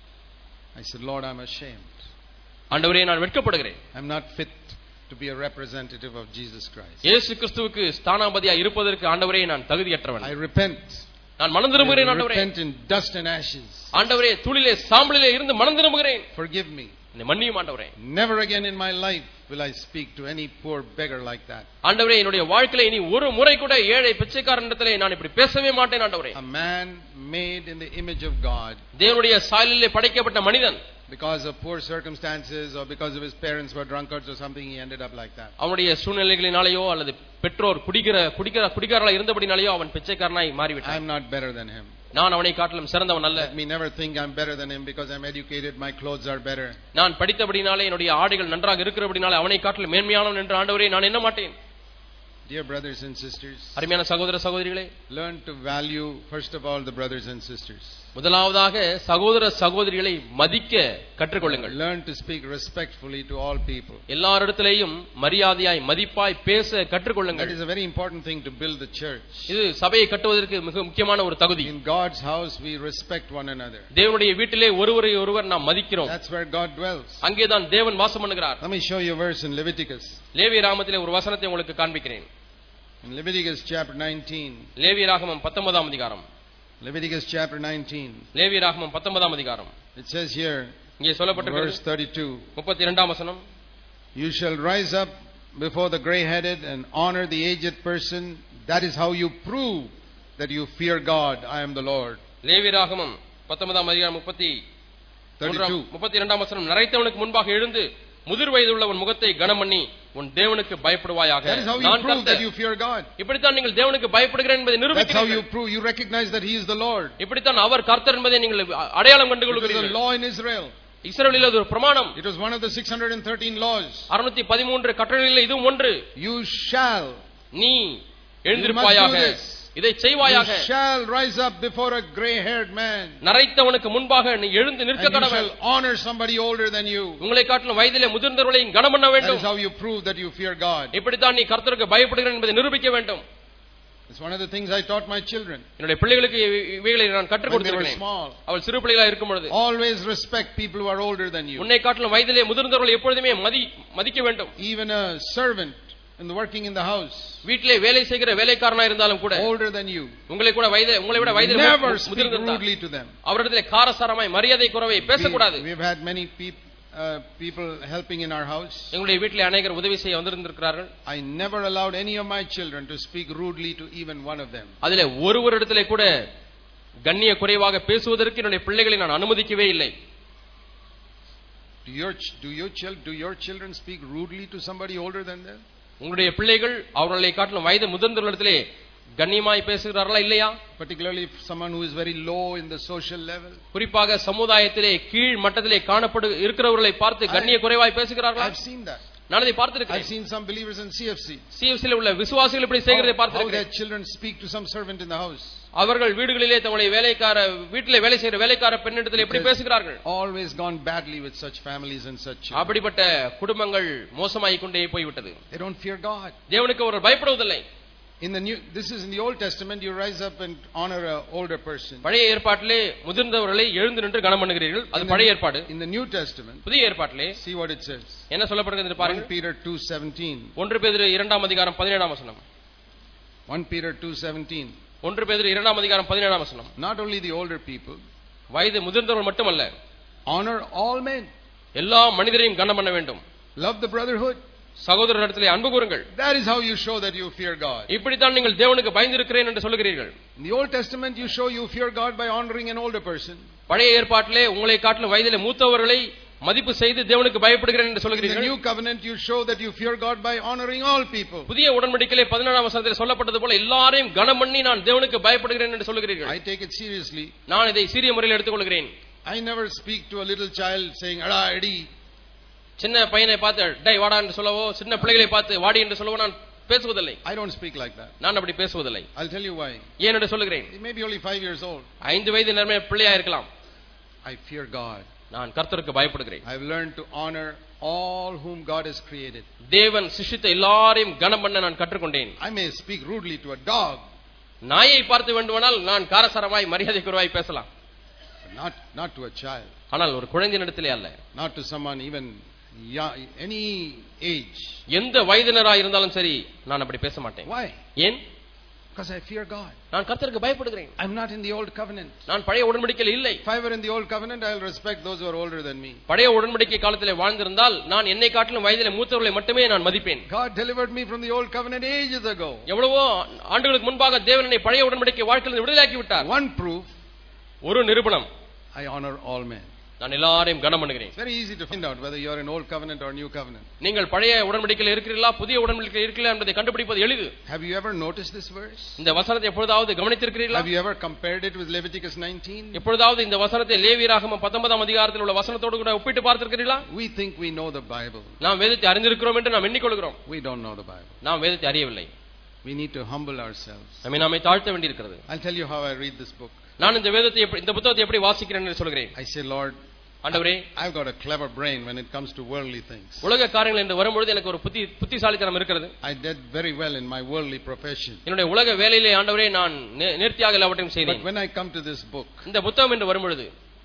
I said, Lord, I'm ashamed. ஆண்டவரே, நான் வெட்கப்படுகிறேன். I'm not fit to be a representative of Jesus Christ. இயேசு கிறிஸ்துவுக்கு ஸ்தானாபதியா இருப்பதற்கு ஆண்டவரே நான் தகுதியற்றவன். I repent. நான் மனம் திரும்புகிறேன் ஆண்டவரே. I repent in dust and ashes. ஆண்டவரே, தூளிலே சாம்பலிலே இருந்து மனம் திரும்புகிறேன். Forgive me. என்னை மன்னியும் ஆண்டவரே. Never again in my life will I speak to any poor beggar like that. ஆண்டவரே, என்னுடைய வாழ்க்கையிலே இனி ஒரு முறை கூட ஏழை பிச்சைக்காரனிடத்திலே நான் இப்படி பேசவே மாட்டேன் ஆண்டவரே. A man made in the image of God, தேவனுடைய சாயலிலே படைக்கப்பட்ட மனிதன், because of poor circumstances or because of his parents were drunkards or something, he ended up like that. அவனுடைய சூழ்நிலைகளினாலேயோ அல்லது பெற்றோர் குடிக்கிற குடிக்கிற குடிகாரர்களாக இருந்தபடினாலேயோ அவன் பிச்சைக்காரனாய் மாறிவிட்டான். I am not better than him. நான் அவனை காட்டிலும் சிறந்தவன் அல்ல. Let me never think I'm better than him because I'm educated, my clothes are better. நான் படித்தபடினாலே என்னுடைய ஆடைகள் நன்றாக இருக்கிறபடினாலே அவனை காட்டிலும் மேன்மையானவன் என்று ஆண்டவரே நான் எண்ண மாட்டேன். Dear brothers and sisters, அருமையான சகோதர சகோதரிகளே, learn to value first of all the brothers and sisters. முதலாவதாக சகோதர சகோதரிகளை மதிக்க கற்றுக்கொள்ளுங்கள். Learn to speak respectfully to all people. எல்லாரிடத்திலேயும் மரியாதையாய் மதிப்பாய் பேச கற்றுக்கொள்ளுங்கள். That is a very important thing to build the church. இது சபையை கட்டுவதற்கு மிக முக்கியமான ஒரு தகுதி. In God's house we respect one another. தேவனுடைய வீட்டிலே ஒருவரை ஒருவர் நாம் மதிக்கிறோம். That's where God dwells. அங்கேதான் தேவன் வாசம் பண்ணுகிறார். Let me show you a verse in Leviticus. லேவியராகமத்திலே ஒரு வசனத்தை உங்களுக்கு காண்பிக்கிறேன். In Leviticus chapter nineteen. லேவியராகமம் பத்தொன்பதாம் அதிகாரம். Leviticus chapter nineteen. லேவியராகமம் பத்தொன்பதாம் அதிகாரம். It says here, இங்கே சொல்லப்பட்டிருக்கிறது verse thirty-two. முப்பத்தி இரண்டாம் வசனம். You shall rise up before the gray-headed and honor the aged person. That is how you prove that you fear God. I am the Lord. லேவியராகமம் பத்தொன்பதாம் அதிகாரம் முப்பத்தி முப்பத்தி இரண்டாம் வசனம். நரைத்தவனுக்கு முன்பாக எழுந்து முதிர் வயதுள்ளவன் முகத்தை கனம் பண்ணி உன் தேவனுக்கு பயப்படுவாயாக. That is how you prove that you fear God. இப்படித்தான் நீங்கள் தேவனுக்கு பயப்படுகிறீர்கள் என்பதை நிரூபிக்கிறீர்கள். That's how you prove, you recognize that he is the Lord. இப்படித்தான் அவர் கர்த்தர் என்பதை நீங்கள் அடையாளம் கண்டு கொள்கிறீர்கள். It is a law in Israel. இஸ்ரவேலில் அது ஒரு பிரமாணம். It was one of the six hundred thirteen laws. அறுநூற்று பதிமூன்று கட்டளைகளில் இதுவும் ஒன்று. You shall, நீ எழுந்திருப்பாயாக, இதை செய்வாயாக. You shall rise up before a gray-haired man. நரைத்தவனுக்கு முன்பாக நீ எழுந்து நிற்க கடவன். You shall honor somebody older than you. உங்களை காட்டிலும் வயதிலே முதிர்ந்தவர்களை கனம் பண்ண வேண்டும். That is how you prove that you fear God. இப்படித்தான் நீ கர்த்தருக்கு பயப்படுகிறாய் என்பதை நிரூபிக்க வேண்டும். It's one of the things I taught my children. என்னுடைய பிள்ளைகளுக்கு இவைகளை நான் கற்றுக் கொடுத்திருக்கிறேன். அவள் சிறு பிள்ளைகளாக இருக்கும் பொழுது always respect people who are older than you. உன்னை காட்டிலும் வயதிலே முதிர்ந்தவர்களை எப்பொழுதுமே மதிக்க வேண்டும். Even a servant and working in the house, வீட்டிலே வேலை செய்கிற வேலைக்காரனா இருந்தாலும் கூட older than you, உங்களை கூட வயது உங்களை விட வயதில் never speak rudely to them. அவரிடத்திலே காரசாரமாய் மரியாதை குறைவை பேசக்கூடாது. We have had many people uh, people helping in our house. எங்களுடைய வீட்டிலே अनेகர் உதவி செய்ய வந்திருக்கிறார்கள். I never allowed any of my children to speak rudely to even one of them. அதிலே ஒருவரிடத்திலே கூட கண்ணிய குறைவாக பேசுவதற்கு என்னுடைய பிள்ளைகளை நான் அனுமதிக்கவே இல்லை. Do your do your children do your children speak rudely to somebody older than them? உங்களுடைய பிள்ளைகள் அவர்களை காட்டிலும் வயது முதிர்ந்தவர்களிடத்திலே கண்ணியமாய் பேசுகிறார்களா இல்லையா? Particularly if someone who is very low in the social level. குறிப்பாக சமுதாயத்திலே கீழ் மட்டத்திலே காணப்படு இருக்கிறவர்களை பார்த்து கண்ணிய குறைவாய் பேசுகிறார்களா? I've seen that. நான் அதை பார்த்திருக்கிறேன். I've seen some believers in C F C. C F C ல உள்ள விசுவாசிகள் இப்படி செய்கிறதை பார்த்திருக்கிறேன். How their children speak to some servant in the house. அவர்கள் வீடுகளிலே தங்களுடைய வேலைக்கார வீட்டிலே வேலை செய்கிற வேலைக்கார பெண்ணிடத்தில் எப்படி பேசுகிறார்கள்? Always gone badly with such families and such children. அப்படிப்பட்ட குடும்பங்கள் மோசமாகிக் கொண்டே போய்விட்டது. They don't fear God. தேவனுக்கு அவர் பயப்படுவதில்லை. In the new, this is in the Old Testament, you rise up and honor an older person. பழைய ஏற்பாட்டிலே முதிர்ந்தவர்களை எழுந்து நின்று கனம் பண்ணுகிறீர்கள். அது பழைய ஏற்பாடு. In the New Testament, புதிய ஏற்பாட்டிலே see what it says. என்ன சொல்லப்படுகிறது பாருங்க. First Peter two seventeen. ஒன்று பேதுரு இரண்டாம் அதிகாரம் பதினேழாம் வசனம். First Peter two seventeen. ஒன்று பேதுரு இரண்டாம் அதிகாரம் பதினேழாம் வசனம். Not only the older people, வயது முதிர்ந்தவர்கள் மட்டுமல்ல, honor all men. எல்லா மனிதரையும் கனம் பண்ண வேண்டும். Love the brotherhood. சகோதரரிடத்திலே அன்பு கூறுங்கள். That is how you show that you fear God. இப்படித்தான் நீங்கள் தேவனுக்கு பயந்திருக்கிறேன் என்று சொல்லுகிறீர்கள். In the Old Testament, you show you fear God by honoring an older person. பழைய ஏற்பாட்டிலே உங்களை காட்டிலும் வயதிலே மூத்தவர்களை மதிப்பு செய்து தேவனுக்கு பயப்படுகிறேன் என்று In the சொல்கிறீர்கள். new covenant you show that you fear God by honoring all people. புதிய உடன்படிக்கையிலே பதினேழாம் வசனத்தில் சொல்லப்பட்டது போல எல்லாரையும் கனம் பண்ணி நான் தேவனுக்கு பயப்படுகிறேன் என்று சொல்கிறீர்கள். I take it seriously. நான் இதை சீரிய முறையில் எடுத்துக்கொள்கிறேன். I never speak to a little child saying ada edi. சின்ன பையனை பார்த்து டேய் வாடா என்று சொல்லவோ சின்ன பிள்ளைகளை பார்த்து வாடி என்று சொல்லவோ நான் பேசுவதில்லை. I don't speak like that. நான் அப்படி பேசுவதில்லை. I'll tell you why. ஏன் என்று சொல்கிறேன். He may be only five years old. ஐந்து வயது நிலைமை பிள்ளையா இருக்கலாம். I fear God. நான் கர்த்தருக்கு பயப்படுகிறேன். I've learned to honor all whom God has created. தேவன் சிருஷ்டித்த எல்லாரையும் கனம் பண்ண நான் கற்றுக்கொண்டேன். I may speak rudely to a dog. நாயை பார்த்து வேண்டுமானால் நான் காரசாரமாய் மரியாதை குறைவாய் பேசலாம். Not not to a child. ஆனால் ஒரு குழந்தையினிடத்திலே அல்ல. Not to someone even young, any age. எந்த வயதினராக இருந்தாலும் சரி நான் அப்படி பேச மாட்டேன். Why? ஏன்? Because I fear God. நான் கர்த்தருக்கு பயப்படுகிறேன். I'm not in the old covenant. நான் பழைய உடன்படிக்கையில் இல்லை. If I were in the old covenant, I'll respect those who are older than me. பழைய உடன்படிக்கை காலத்திலே வாழ்ந்திருந்தால் நான் என்னை காட்டிலும் வயதிலே மூத்தவர்களை மட்டுமே நான் மதிப்பேன். God delivered me from the old covenant ages ago. எவ்வளவோ ஆண்டுகளுக்கு முன்பாக தேவன் என்னை பழைய உடன்படிக்கை வாழ்க்கையிலிருந்து விடுதலையாக்கி விட்டார். One proof, ஒரு நிரூபணம், I honor all men. நான் எல்லாரையும் கனம் பண்ணுகிறேன். It's very easy to find out whether you are in old covenant or new covenant. நீங்கள் பழைய உடன்படிக்கையில் இருக்கிறீர்களா புதிய உடன்படிக்கையில் இருக்கிறீர்களா என்பதை கண்டுபிடிப்பது எளிது. Have you ever noticed this verse? இந்த வசனத்தை எப்பொழுதாவது கவனித்திருக்கிறீர்களா? Have you ever compared it with Leviticus nineteen? எப்பொழுதாவது இந்த வசனத்தை லேவியராகமம் பத்தொன்பதாம் அதிகாரத்தில் உள்ள வசனத்தோடு கூட ஒப்பிட்டு பார்த்திருக்கிறீர்களா? We think we know the Bible. நாம் வேதத்தை அறிந்திருக்கிறோம் என்று நாம் எண்ணிக்கொள்கிறோம். We don't know the Bible. நாம் வேதத்தை அறியவில்லை. We need to humble ourselves. நம்மை நாமே தாழ்த்த வேண்டியிருக்கிறது. I'll tell you how I read this book. நான் இந்த வேதத்தை எப்படி இந்த புத்தகத்தை எப்படி வாசிக்கிறேன் என்று சொல்கிறேன். I say, Lord, ஆண்டவரே, I've got a clever brain when it comes to worldly things. உலக காரியங்கள் என்று வரும்பொழுது எனக்கு ஒரு புத்தி புத்திசாலித்தனம் இருக்கிறது. I did very well in my worldly profession. என்னுடைய உலக வேலையிலே ஆண்டவரே நான் நேர்த்தியாக எல்லாவற்றையும் செய்தேன். But when I come to this book, இந்த புத்தகம் என்று வரும்பொழுது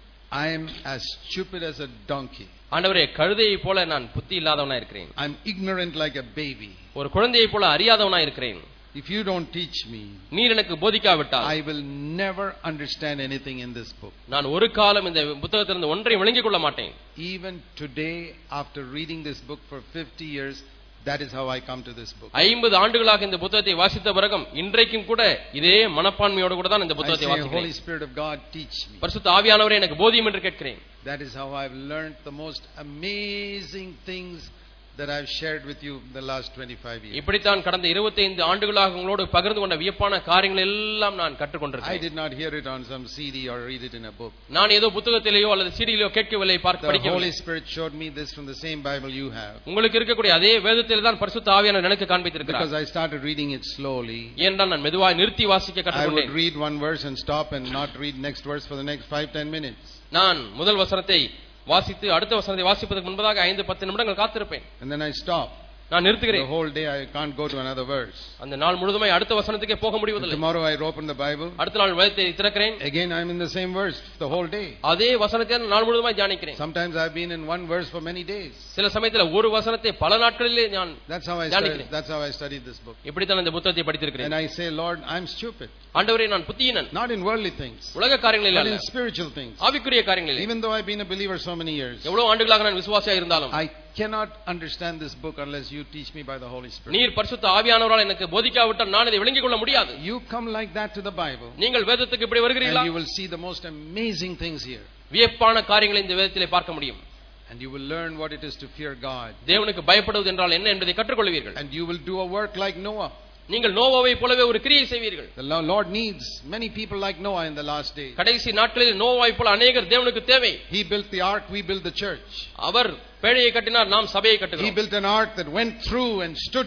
I am as stupid as a donkey. ஆண்டவரே, கழுதையை போல நான் புத்தி இல்லாதவனா இருக்கிறேன். I'm ignorant like a baby. ஒரு குழந்தையை போல அறியாதவனா இருக்கிறேன். If you don't teach me, நீர் எனக்கு போதிக்காவிட்டால் I will never understand anything in this book. நான் ஒரு காலம் இந்த புத்தகத்திலிருந்து ஒன்றையும் விளங்கிக் கொள்ள மாட்டேன். Even today, after reading this book for fifty years, that is how I come to this book. ஐம்பது ஆண்டுகளாக இந்த புத்தகத்தை வாசித்த பிறகும் இன்றைக்கும் கூட இதே மனப்பான்மையோடு கூட தான் இந்த புத்தகத்தை வாசிக்கிறேன். Holy Spirit of God, teach me. பரிசுத்த ஆவியானவரே எனக்கு போதியும் என்று கேட்கிறேன். That is how I've learned the most amazing things that I've shared with you the last twenty-five years. இப்படித்தான் கடந்த இருபத்தைந்து ஆண்டுகளாக உங்களோடு பகிர்ந்து கொண்ட வியப்பான காரியங்கள் எல்லாம் நான் கற்றுக்கொண்டிருக்கிறேன். I did not hear it on some C D or read it in a book. நான் ஏதோ புத்தகத்திலேயோ அல்லது சீடியிலோ கேட்கவில்லை, பார்க்க படிக்கவில்லை. The Holy Spirit showed me this from the same Bible you have. உங்களுக்கு இருக்கக்கூடிய அதே வேதத்தில் தான் பரிசுத்த ஆவியானவர் எனக்கு காண்பித்திருக்கிறார். Because I started reading it slowly. ஏனென்றால் நான் மெதுவாக நிறுத்தி வாசிக்க கற்றுக்கொண்டேன். I would read one verse and stop and not read next verse for the next five ten minutes. நான் முதல் வசனத்தை வாசித்து அடுத்த வசனத்தை வாசிப்பதற்கு முன்பதாக ஐந்து பத்து நிமிடங்கள் காத்திருப்பேன். And then I stop. நான் நிறுத்துகிறேன். The whole day I can't go to another verse. அந்த நாள் முழுதுமே அடுத்த வசனத்துக்கே போக முடியவில்லை. Tomorrow I open the Bible. அடுத்த நாள் வேதத்தை திறக்கிறேன். Again I am in the same verse the whole day. அதே வசனத்தை நாள் முழுதுமாய் தியானிக்கிறேன். Sometimes I have been in one verse for many days. சில சமயத்துல ஒரு வசனத்தை பல நாட்களிலே நான் That's how I studied, that's how I studied this book. இப்படி தான் இந்த புத்தகத்தை படித்திருக்கிறேன். And I say, Lord, I'm stupid. ஆண்டவரே, நான் புத்தியீனன். Not in worldly things. உலக காரியங்களில் but அல்ல, in spiritual things. ஆவிக்குரிய காரியங்களில். Even though I've been a believer so many years. எவ்வளவு ஆண்டுகளாக நான் விசுவாசியாக இருந்தாலும் I cannot understand this book unless you teach me by the Holy Spirit. நீர் பரிசுத்த ஆவியானவரால் எனக்கு போதிக்காவிட்டால் நான் இதை விளங்கிக் கொள்ள முடியாது. You come like that to the Bible. நீங்கள் வேதத்துக்கு இப்படி வருகிறீர்களா? And you will see the most amazing things here. வியப்பான காரியங்களை இந்த வேதத்திலே பார்க்க முடியும். And you will learn what it is to fear God. தேவனுக்கு பயப்படுவது என்றால் என்ன என்பதை கற்றுக்கொள்வீர்கள். And you will do a work like Noah. நீங்கள் நோவாவை போலவே ஒரு கிரியை செய்வீர்கள். The Lord needs many people like Noah in the last days. கடைசி நாட்களில் நோவாவை போல அநேகர் தேவனுக்கு தேவை. He built the ark, we built the church. அவர் பேழையை கட்டினார், நாம் சபையை கட்டுகிறோம். He built an ark that went through and stood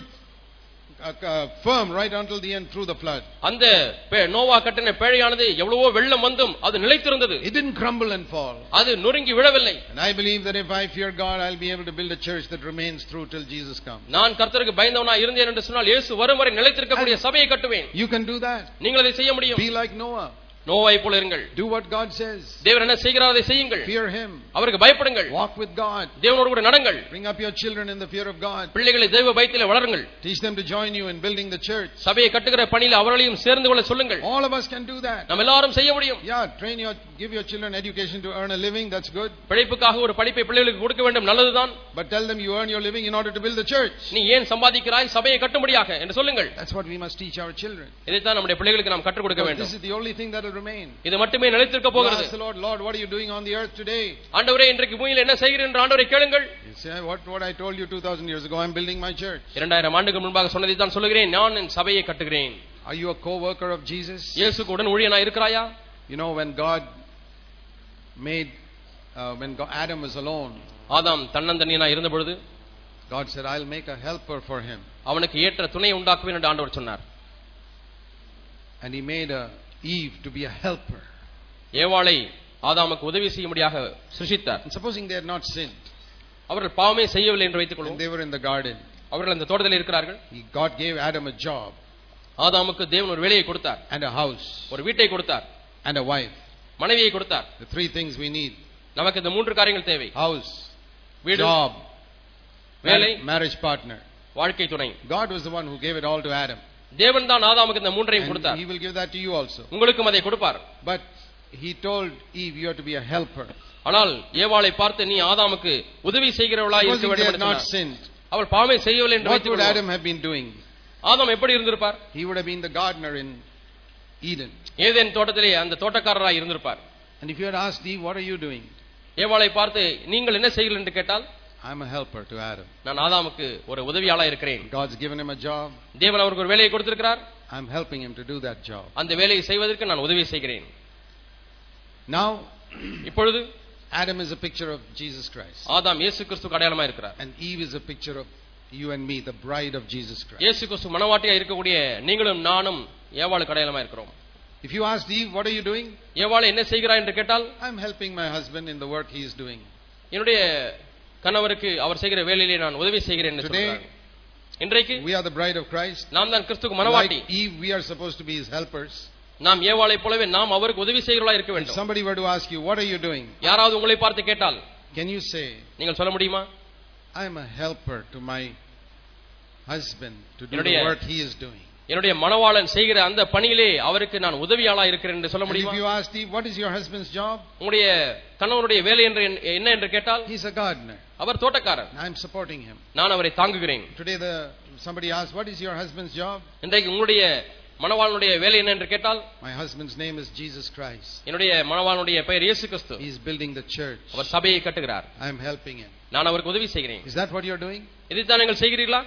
uh, uh, firm right until the end through the flood. அந்த நோவா கட்டின பேழையானது எவ்வளவோ வெள்ளம் வந்தும் அது நிலைத்திருந்தது. It didn't crumble and fall. அது நொறுங்கி விழவில்லை. And I believe that if I fear God, I'll be able to build a church that remains through till Jesus comes. நான் கர்த்தருக்கு பயந்தவனாய் இருந்தேன் என்று சொன்னால் இயேசு வரும் வரை நிலைத்திருக்கக்கூடிய சபையை கட்டுவேன். You can do that. நீங்கள் அதை செய்ய முடியும். Be like Noah. நோவாவை போல இருங்கள். Do what God says. தேவன் என்ன செய்கிறாரோ அதை செய்யுங்கள். Fear him. அவருக்கு பயப்படுங்கள். Walk with God. தேவனோடு கூட நடங்கள். Bring up your children in the fear of God. பிள்ளைகளை தெய்வ பயத்திலே வளருங்கள். Teach them to join you in building the church. சபையை கட்டுகிற பணியில் அவர்களையும் சேர்ந்து கொள்ள சொல்லுங்கள். All of us can do that. நாம் எல்லாரும் செய்ய முடியும். Yeah, train your give your children education to earn a living, that's good. பிழைப்புக்காக ஒரு படிப்பை பிள்ளைகளுக்கு கொடுக்க வேண்டும், நல்லதுதான். But tell them you earn your living in order to build the church. நீ ஏன் சம்பாதிக்கிறாய்? சபையை கட்டும்படியாக என்று சொல்லுங்கள். That's what we must teach our children. இதை தான் நம்முடைய பிள்ளைகளுக்கு நாம் கற்றுக் கொடுக்க வேண்டும். This is the only thing that will remain. இது மட்டுமே நிலைத்திருக்க போகிறது. Ask the Lord, Lord, what are you doing on the earth today? ஆண்டவரே, இன்றைக்கு பூமியில் என்ன செய்கிறீர் என்று ஆண்டவரை கேளுங்கள். Say what what I told you two thousand years ago, I'm building my church. இரண்டாயிரம் ஆண்டுகள் முன்பாக சொன்னதை தான் சொல்கிறேன், நான் என் சபையை கட்டுகிறேன். Are you a co-worker of Jesus? இயேசுவுக்கு உடன் ஊழியனாய் இருக்கிறாயா? You know, when God made uh, when God, Adam was alone, ஆதாம் தன்னந்தனியனாய் இருந்த பொழுது God said, I'll make a helper for him. அவனுக்கு ஏற்ற துணையை உண்டாக்குவேன் என்று ஆண்டவர் சொன்னார். And he made a Eve to be a helper. ஏவாளை ஆதாமுக்கு உதவி செய்யும்படியாக சிருஷ்டித்தார். And supposing they had not sinned, அவர்கள் பாவமே செய்யவில்லை என்று வைத்துக் கொள்வோம். they were in the garden. அவர்கள் அந்த தோட்டத்தில் இருக்கிறார்கள். God gave Adam a job. ஆதாமுக்கு தேவன் ஒரு வேலையை கொடுத்தார். And a house. ஒரு வீட்டை கொடுத்தார். And a wife. மனைவியை கொடுத்தார். The three things we need. நமக்கு இந்த மூன்று காரியங்கள் தேவை. House, வீடு, job, வேலை, marriage partner. வாழ்க்கை துணை. God was the one who gave it all to Adam. தேவன் தான் ஆதாமுக்கு இந்த மூன்றையும் கொடுத்தார். He will give that to you also. உங்களுக்கும் அதை கொடுப்பார். But he told Eve, you have to be a helper. ஆனால் ஏவாளை பார்த்து நீ ஆதாமுக்கு உதவி செய்கிறவளாய் இருக்க வேண்டும் என்று சொன்னார். அவள் பாவமே செய்யவில்லை என்று What would Adam have been doing? ஆதாம் எப்படி இருந்திருப்பார்? He would have been the gardener in Eden. Eden தோட்டத்திலே அந்த தோட்டக்காரராய் இருந்திருப்பார். And if you had asked Eve, what are you doing? ஏவாளை பார்த்து நீங்கள் என்ன செய்கிறீர்கள் என்று கேட்டால், I'm a helper to Adam. நான் ஆதாமுக்கு ஒரு உதவியாளராய் இருக்கிறேன். God's given him a job. தேவன் அவருக்கு ஒரு வேலையை கொடுத்திருக்கிறார். I'm helping him to do that job. அந்த வேலையை செய்வதற்கு நான் உதவி செய்கிறேன். Now, இப்பொழுது Adam is a picture of Jesus Christ. ஆதாம் இயேசு கிறிஸ்துவுக்கு அடையாளமாய் இருக்கிறார். And Eve is a picture of you and me, the bride of Jesus Christ. இயேசு கிறிஸ்து மணவாட்டியாய் இருக்கக்கூடிய நீங்களும் நானும் ஏவாளுக்கு அடையாளமாய் இருக்கிறோம். If you asked Eve, what are you doing? ஏவாளை என்ன செய்கிறாய் என்று கேட்டால், I'm helping my husband in the work he is doing. என்னுடைய கணவருக்கு அவர் செய்கிற வேலையிலே நான் உதவி செய்கிறேன் என்று சொல்றார். இன்றைக்கு we are the bride of Christ. நாம் தான் கிறிஸ்துவுக்கு மணவாட்டி. Like Eve, we are supposed to be his helpers. நாம் ஏவாளை போலவே நாம் அவருக்கு உதவி செய்கிறவர்களாய் இருக்க வேண்டும். If somebody were to ask you, what are you doing? யாராவது உங்களை பார்த்து கேட்டால், can you say, நீங்கள் சொல்ல முடியுமா? I am a helper to my husband to do the work he is doing. என்னுடைய மணவாளன் செய்கிற அந்த பணியிலே அவருக்கு நான் உதவியாளராய் இருக்கிறேன் என்று சொல்ல முடியுமா? If you ask Eve, what is your husband's job? உங்களுடைய கணவனுடைய வேலை என்று என்ன என்று கேட்டால், he is a gardener. Our தோட்டக்காரர். I am supporting him. நான் அவரை தாங்குகிறேன். Today the somebody asked, what is your husband's job? இன்றைக்கு உங்களுடைய மணவாளனுடைய வேலை என்ன என்று கேட்டால், my husband's name is Jesus Christ. என்னுடைய மணவாளனுடைய பெயர் இயேசு கிறிஸ்து. He is building the church. அவர் சபையை கட்டுகிறார். I am helping him. நான் அவருக்கு உதவி செய்கிறேன். Is that what you are doing? இதைத்தான் நீங்கள் செய்கிறீர்களா?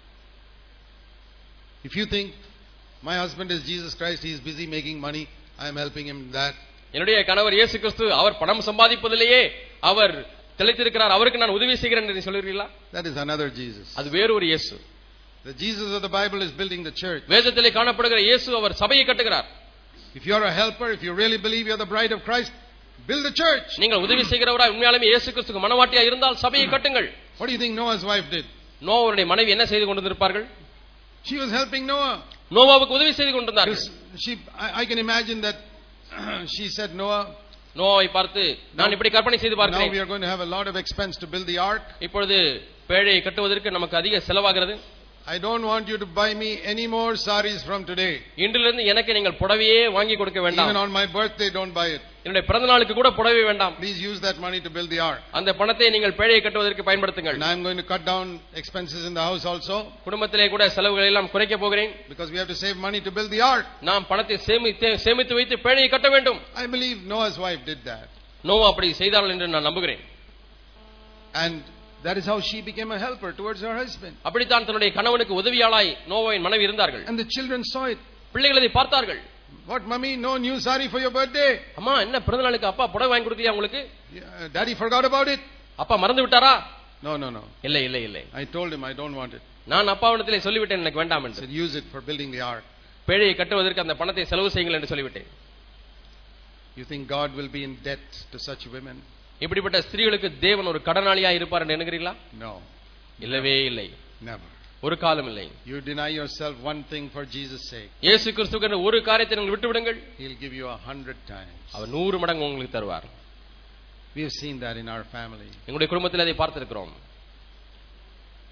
If you think my husband is Jesus Christ, he is busy making money, I am helping him in that. என்னுடைய கணவர் இயேசு கிறிஸ்து, அவர் பணம் சம்பாதிப்பதிலேயே அவர் தெளித்திருக்கிறார், அவருக்கு நான் உதவி செய்கிறேன் என்று சொல்கிறீர்களா? That is another Jesus. அது வேறு ஒரு இயேசு. The Jesus of the Bible is building the church. வேதத்திலே காணப்படுகிற இயேசு அவர் சபையை கட்டுகிறார். If you are a helper, if you really believe you are the bride of Christ, build the church. நீங்கள் உதவி செய்கிறவராய் உண்மையாலுமே இயேசு கிறிஸ்துவுக்கு மணவாட்டியா இருந்தால் சபையை கட்டுங்கள். What do you think Noah's wife did? நோவாவுடைய மனைவி என்ன செய்து கொண்டிருப்பார்கள்? She was helping Noah. நோவாவுக்கு உதவி செய்து கொண்டிருந்தார்கள். She, I, I can imagine that she said, Noah, நோவாவை பார்த்து நான் இப்படி கற்பனை செய்து பார்க்கிறேன். now we are going to have a lot of expense to build the ark. இப்பொழுது பேழையை கட்டுவதற்கு நமக்கு அதிக செலவாகிறது. I don't want you to buy me any more saris from today. இன்றிலிருந்து எனக்கு நீங்கள் புடவையே வாங்கி கொடுக்க வேண்டாம். Even on my birthday don't buy it. என்னுடைய பிறந்த நாளுக்கு கூட புடவை வேண்டாம். Please use that money to build the ark. அந்த பணத்தை நீங்கள் பேழையை கட்டுவதற்கு பயன்படுத்துங்கள். And I am going to cut down expenses in the house also. குடும்பத்திலே கூட செலவுகளை எல்லாம் குறைக்க போகிறேன். Because we have to save money to build the ark. நாம் பணத்தை சேமித்து சேமித்து வைத்து பேழையை கட்ட வேண்டும். I believe Noah's wife did that. Noah அப்படி செய்தாள் என்று நான் நம்புகிறேன். And that is how she became a helper towards her husband. அப்படித்தான் தன்னுடைய கணவனுக்கு உதவியாளாய் நோவாவின் மனைவி இருந்தார்கள். And the children saw it. பிள்ளைகள் அதை பார்த்தார்கள். What mommy, no new sari for your birthday? அம்மா என்ன பிறந்த நாளுக்கு அப்பா புடவை வாங்கி கொடுக்கலையா உங்களுக்கு? Yeah, daddy forgot about it. அப்பா மறந்து விட்டாரா? No no no. இல்ல இல்ல இல்ல. I told him I don't want it. நான் அப்பாவிடத்திலே சொல்லிவிட்டேன் எனக்கு வேண்டாம் என்று. Said use it for building the ark. பேழையை கட்டுவதற்கு அந்த பணத்தை செலவு செய்யுங்கள் என்று சொல்லிவிட்டேன். You think God will be in debt to such women? இப்படிப்பட்ட ஸ்திரீகளுக்கு தேவன் ஒரு கடனாளியா இருப்பார் என்று எண்ணுகிறீர்களா? No. இல்லவே இல்லை. Never. ஒரு காலம் இல்லை. You deny yourself one thing for Jesus' sake. இயேசு கிறிஸ்துவுக்கு ஒரு காரியத்தை நீங்கள் விட்டு விடுங்கள். He'll give you a hundred times. அவர் நூறு மடங்கு உங்களுக்கு தருவார். We have seen that in our family. எங்களுடைய குடும்பத்தில் அதை பார்த்திருக்கிறோம்.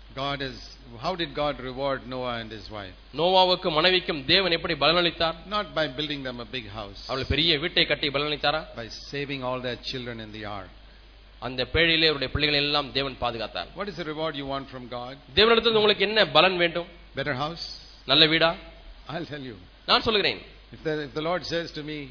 God is, how did God reward Noah and his wife? நோவாவுக்கும் மனைவிக்கும் தேவன் எப்படி பலனளித்தார்? Not by building them a big house. அவர்கள் பெரிய வீட்டை கட்டி பலனளித்தாரா? By saving all their children in the ark. அந்த பேழையிலே அவருடைய பிள்ளைகளை எல்லாம் தேவன் பாதுகாத்தார். What is the reward you want from God? தேவனிடத்தில் உங்களுக்கு என்ன பலன் வேண்டும்? Better house? நல்ல வீடா? I'll tell you. நான் சொல்கிறேன். If the, if the Lord says to me,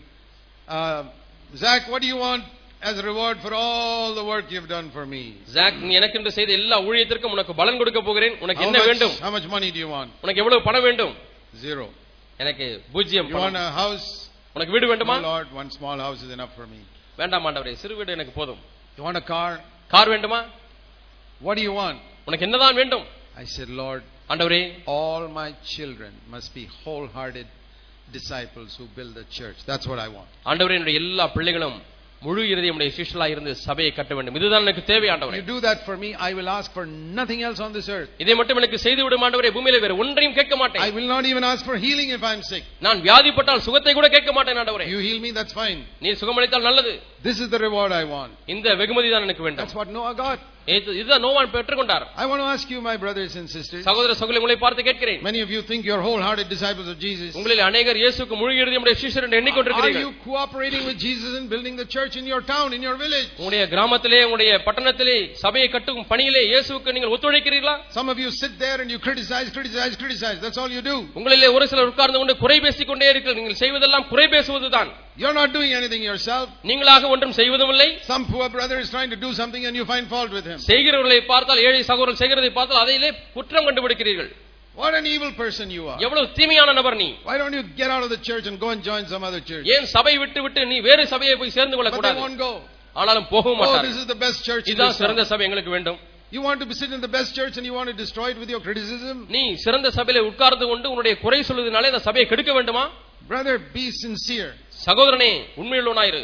uh, Zach, what do you want as a reward for all the work you've done for me? Zach, நீ எனக்கு என்று செய்த எல்லா ஊழியத்திற்கும் உனக்கு பலன் கொடுக்க போகிறேன். உனக்கு என்ன வேண்டும்? How much money do you want? உனக்கு எவ்வளவு பணம் வேண்டும்? Zero. எனக்கு பூஜ்ஜியம். You want a house? உனக்கு வீடு வேண்டுமா? No, Lord, one small house is enough for me. வேண்டாம் ஆண்டவரே, சிறு வீடு எனக்கு போதும். You want a car? Car வேண்டுமா? What do you want? உனக்கு என்னதான் வேண்டும்? I said, Lord, ஆண்டவரே, all my children must be wholehearted disciples who build the church. That's what I want. ஆண்டவரே, என்னுடைய எல்லா பிள்ளைகளும் முழு இருதயமுடைய சிஷ்யர்களாய் இருந்து சபையை கட்ட வேண்டும். இதுதான் எனக்கு தேவை ஆண்டவரே. You do that for me, I will ask for nothing else on this earth. இதை மட்டும் எனக்கு செய்து விடும் ஆண்டவரே, பூமியிலே வேற ஒன்றையும் கேட்க மாட்டேன். I will not even ask for healing if I am sick. நான் வியாதிப்பட்டால் சுகத்தை கூட கேட்க மாட்டேன் ஆண்டவரே. You heal me, that's fine. நீ சுகமளித்தால் நல்லது. This is the reward I want. இந்த வெகுமதி தான் எனக்கு வேண்டும். That's what Noah got. இதுதான் நோவான் பெற்றுக்கொண்டார். I want to ask you, my brothers and sisters. சகோதர சகோதரிகளை உங்களை பார்த்து கேட்கிறேன். Many of you think you are wholehearted disciples of Jesus. உங்களில் அநேகர் இயேசுவுக்கு முழு இருதயமுடைய சீஷர் என்று எண்ணிக்கொண்டிருக்கிறீர்கள். Are you cooperating with Jesus in building the church in your town, in your village? உங்களுடைய கிராமத்திலே, உங்களுடைய பட்டணத்திலே சபையை கட்டும் பணியிலே இயேசுவுக்கு நீங்கள் ஒத்துழைக்கிறீர்களா? Some of you sit there and you criticize, criticize, criticize. That's all you do. உங்களிலே ஒரு சிலர் உட்கார்ந்து கொண்டு குறை பேசிக் கொண்டே இருக்கிறீர்கள். நீங்கள் செய்வதெல்லாம் குறை பேசுவதுதான். You're not doing anything yourself. நீங்களாக ஒன்றும் செய்வதும் இல்லை. Some poor brother is trying to do something and you find fault with him. செய்கிறவர்களை பார்த்தால், ஏழை சகோதரர் செய்கிறதை பார்த்தால் அதிலே குற்றம் கண்டுபிடிக்கிறீர்கள். What an evil person you are. எவ்வளவு தீமையான நபர் நீ. Why don't you get out of the church and go and join some other church? ஏன் சபை விட்டு விட்டு நீ வேறு சபையை போய் சேர்ந்து கொள்ள But கூடாது? they won't go. ஆனாலும் போகவும் Oh, மாட்டார்கள். this is the best church. இதுதான் சிறந்த சபை எங்களுக்கு வேண்டும். You want to sit in the best church and you want to destroy it with your criticism? நீ சிறந்த சபையிலே உட்கார்ந்து கொண்டு உன்னுடைய குறை சொல்வதனாலே அந்த சபையை கெடுக்க வேண்டுமா? Brother, be sincere. சகோதரனே, உண்மையுள்ளவனாயிரு.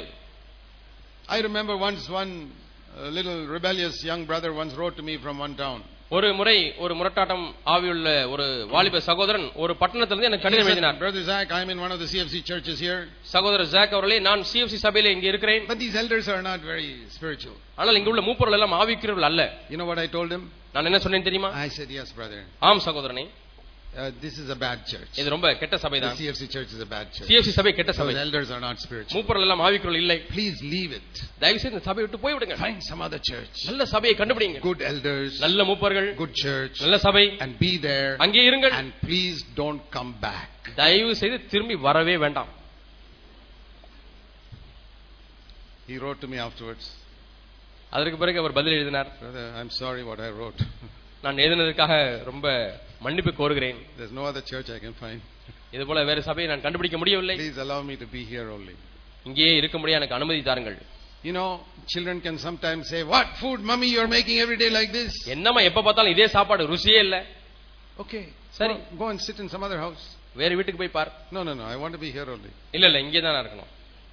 I remember once one uh, little rebellious young brother once wrote to me from one town. ஒரு முறை ஒரு முரட்டாட்டம் ஆவியுள்ள ஒரு வாலிப சகோதரன் ஒரு பட்டணத்திலிருந்து எனக்கு கடிதம் எழுதினார். Brother Zach, I am in one of the C F C churches here. சகோதரர் ஜாக் அவர்களே, நான் C F C சபையிலே இங்கே இருக்கிறேன். But these elders are not very spiritual. ஆனால் இங்குள்ள மூப்பர்கள் எல்லாம் ஆவிக்குரியவர்கள் அல்ல. You know what I told him? நான் என்ன சொன்னேன் தெரியுமா? I said, yes, brother. ஆம் சகோதரனே, Uh, this is a bad church. இது ரொம்ப கெட்ட சபை The தான். C F C church is a bad church. C F C சபை கெட்ட சபை. Those elders are not spiritual. மூப்பர்கள் எல்லாம் ஆவிக்குரியவர்கள் இல்லை. Please leave it. தயவு செய்து இந்த சபையை விட்டு போய் விடுங்க. Find some other church. நல்ல சபையை கண்டுபிடிங்க. Good elders. நல்ல மூப்பர்கள், Good church. நல்ல சபை. And be there. அங்கே இருங்கள். And please don't come back. தயவு செய்து திரும்பி வரவே வேண்டாம். He wrote to me afterwards. அதற்கு பிறகு அவர் பதில் எழுதினார். Brother, I'm sorry what I wrote. நான் எழுதினதற்காக ரொம்ப மன்னிப்பு கோருகிறேன். There's no other church I can find. இது போல வேற சபையை நான் கண்டுபிடிக்க முடியவில்லை. Please allow me to be here only. இங்கேயே இருக்க முடிய எனக்கு அனுமதி தாருங்கள். You know, children can sometimes say, what food, mommy, you're making every day like this? என்னம்மா எப்ப பார்த்தாலும் இதே சாப்பாடு, ருசியே இல்ல. Okay, சரி, go, go and sit in some other house. வேற வீட்டுக்கு போய் பார். No, no, no, I want to be here only. இல்ல இல்ல, இங்கே தான் இருக்கணும்.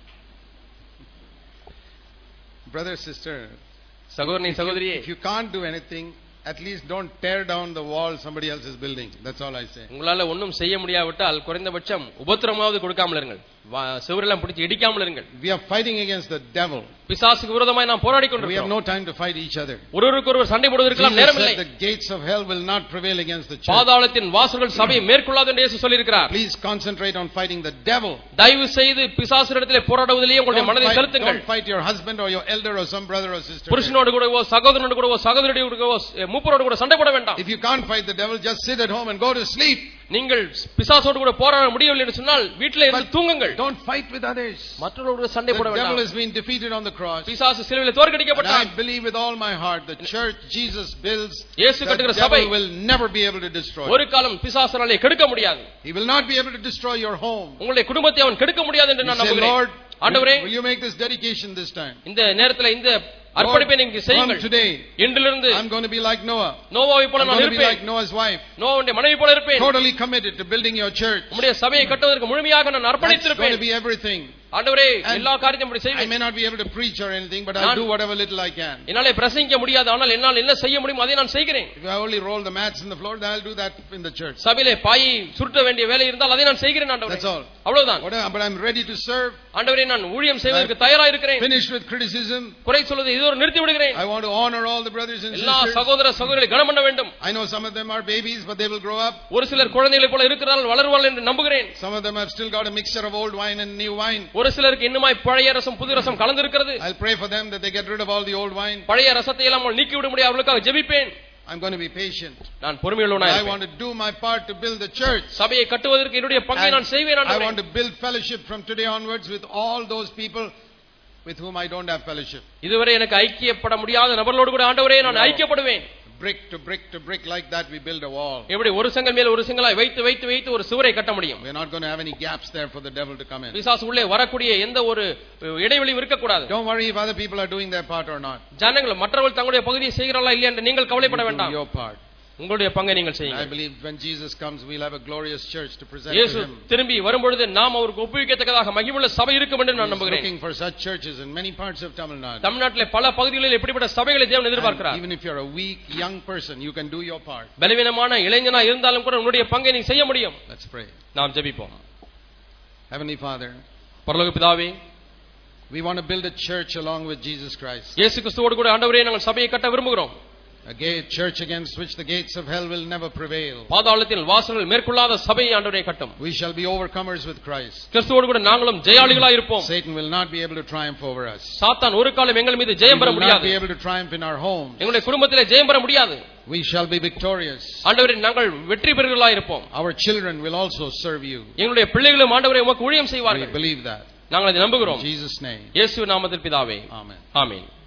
Brother, sister, சகோதரனே சகோதரியே, if you can't do anything, at least don't tear down the wall somebody else is building. That's all I say. உங்களால ஒண்ணும் செய்ய முடியாவிட்டால் குறைந்தபட்சம் உபத்திரமாவது கொடுக்காமல் இருங்கள். சுவரெல்லாம் பிடிச்சு இடிக்காமல் இருங்கள். We are fighting against the devil. பிசாசுக்கு விரோதமாய் நாம் போராடி கொண்டிருக்கிறோம். We have no time to fight each other. ஒருவருக்கொருவர் சண்டை போடுவதற்கெல்லாம் நேரம் இல்லை. The gates of hell will not prevail against the church. பாதாளத்தின் வாசல்கள் சபையை மேற்கொள்ளாது என்று இயேசு சொல்லியிருக்கிறார். Please concentrate on fighting the devil. தயவு செய்து பிசாசுவிடத்திலே போராடுவதிலேயே உங்களுடைய மனதை செலுத்துங்கள். Don't fight your husband or your elder or some brother or sister. புருஷனோடு கூடவோ சகோதரனோடு கூடவோ சகோதரியோடு கூடவோ மூப்பரோடு கூட சண்டை போட வேண்டாம். If you can't fight the devil, just sit at home and go to sleep. நீங்கள் பிசாசோடு கூட போராட முடியவில்லை என்று சொன்னால் வீட்டிலே இருந்து தூங்குங்கள். Don't fight with others. மற்றவர்களோடு சண்டை போட வேண்டாம். The devil has been defeated on the cross. பிசாசு சிலுவையில் தோற்கடிக்கப்பட்டார். I believe with all my heart the church Jesus builds, இயேசு கட்டுகிற the சபை devil will never be able to destroy. ஒரு காலம் பிசாசாலே கெடுக்க முடியாது. He will not be able to destroy your home. உங்களுடைய குடும்பத்தை அவன் கெடுக்க முடியாது என்று நான் நம்புகிறேன். Lord, ஆண்டவரே, will you make this dedication this time? இந்த நேரத்தில் இந்த அர்ப்பணிப்பை நீங்க செய்யுங்கள். Today, இன்றிலிருந்து I'm going to be like Noah. நோவாவை போல நான் இருப்பேன். I'm இருப்பேன். going to be like Noah's wife. நோவாவுடைய மனைவி போல இருப்பேன். Totally committed to building your church. உம்முடைய சபையை கட்டுவதற்கு முழுமையாக நான் அர்ப்பணித்திருப்பேன். It's going to be everything. ஆண்டவரே எல்லா காரியத்தையும் அப்படி I செய்வேன். may not be able to preach or anything, but I'll do whatever little I can. என்னாலே பிரசங்கிக்க முடியாது, ஆனால் என்னால் என்ன செய்ய முடியும் அதை நான் செய்கிறேன். If I only roll the mats in the floor, then I'll do that in the church. சபையிலே பாயை சுருட்ட வேண்டிய வேலை இருந்தால் அதை நான் செய்கிறேன் ஆண்டவரே. That's all. அவ்வளவுதான். But I'm ready to serve. ஆண்டவரே நான் ஊழியம் செய்வதற்கு தயாரா இருக்கிறேன். Finished with criticism. குறை சொல்வதை இதோடு நிறுத்தி விடுகிறேன். I want to honor all the brothers and sisters. எல்லா சகோதர சகோதரிகளை கனம் பண்ண வேண்டும். I know some of them are babies, but they will grow up. ஒரு சிலர் குழந்தைகளைப் போல இருக்கிறார்கள், வளருவார்கள் என்று நம்புகிறேன். Some of them have still got a mixture of old wine and new wine. ஒரு சிலருக்கு இன்னுமாய் பழைய ரசம் புது ரசம் கலந்து இருக்கிறது. I'll pray for them that they get rid of all the old wine. பழைய ரசத்தை எல்லாம் நீக்கி விட முடியாது, அவர்களுக்காக ஜெபிப்பேன். I'm going to be patient. நான் பொறுமையுள்ளவனாய் I இருப்பேன். want to do my part to build the church. சபையை கட்டுவதற்கு என்னுடைய பங்கை நான் செய்வேன் I ஆண்டவரே. want to build fellowship from today onwards with all those people with whom I don't have fellowship. இதுவரை எனக்கு ஐக்கியப்பட முடியாத நபர்களோடு கூட ஆண்டவரே நான் ஐக்கியப்படுவேன். Brick to brick to brick, like that we build a wall. எப்படி ஒரு செங்கல் மேல் ஒரு செங்கலாய் வைத்து வைத்து வைத்து ஒரு சுவரை கட்ட முடியும். We are not going to have any gaps there for the devil to come in. பிசாசு உள்ளே வரக்கூடிய எந்த ஒரு இடைவெளியும் இருக்க கூடாது. Don't worry if other people are doing their part or not. ஜனங்கள் மற்றவர்கள் தங்களுடைய பகுதியை செய்கிறார்களா இல்லையா என்று நீங்கள் கவலைப்பட வேண்டாம். Your part. உங்களுடைய பங்கை நீங்கள் I செய்யுங்கள். believe when Jesus comes we'll have a glorious church to present இயேசு to him. திரும்பி வரும்பொழுது நாம் அவருக்கு ஒப்புவிக்கத்தக்கதாக மகிமையுள்ள சபை இருக்கும் என்று நான் நம்புகிறேன். Looking for such churches in many parts of Tamil Nadu. தமிழ்நாட்டிலே பல பகுதிகளில் எப்படிப்பட்ட சபைகளை தேவன் எதிர்பார்க்கிறார். Even if you're a weak young person, you can do your part. பலவீனமான இளைஞனா இருந்தாலும் கூட உன்னுடைய பங்கை நீ செய்ய முடியும். Let's pray. நாம் ஜெபிப்போம். Heavenly Father, பரலோக பிதாவே, we want to build a church along with Jesus Christ. இயேசு கிறிஸ்துவோடு கூட ஆண்டவரே நாங்கள் சபையை கட்ட விரும்புகிறோம். A gate church against which the gates of hell will never prevail. பாதாளத்தில் வாசல்கள் மேற்கொள்ளாத சபையை ஆண்டவரே கட்டும். We shall be overcomers with Christ. கிறிஸ்துவோடு கூட நாங்களும் ஜெயாளிகளாய் இருப்போம். Satan will not be able to triumph over us. சாத்தான் ஒரு காலம் எங்கள் மீது ஜெயம் பெற He will not முடியாது. be able to triumph in our homes. எங்களுடைய குடும்பத்திலே ஜெயம் பெற முடியாது. We shall be victorious. ஆண்டவரே நாங்கள் வெற்றி பெறுகிறவர்களாய் இருப்போம். Our children will also serve you. எங்களுடைய பிள்ளைகளும் ஆண்டவரே உமக்கு ஊழியம் We செய்வார்கள். believe that. நாங்கள் அதை நம்புகிறோம். In Jesus' name. இயேசு நாமத்தில் பிதாவே. Amen. ஆமென்.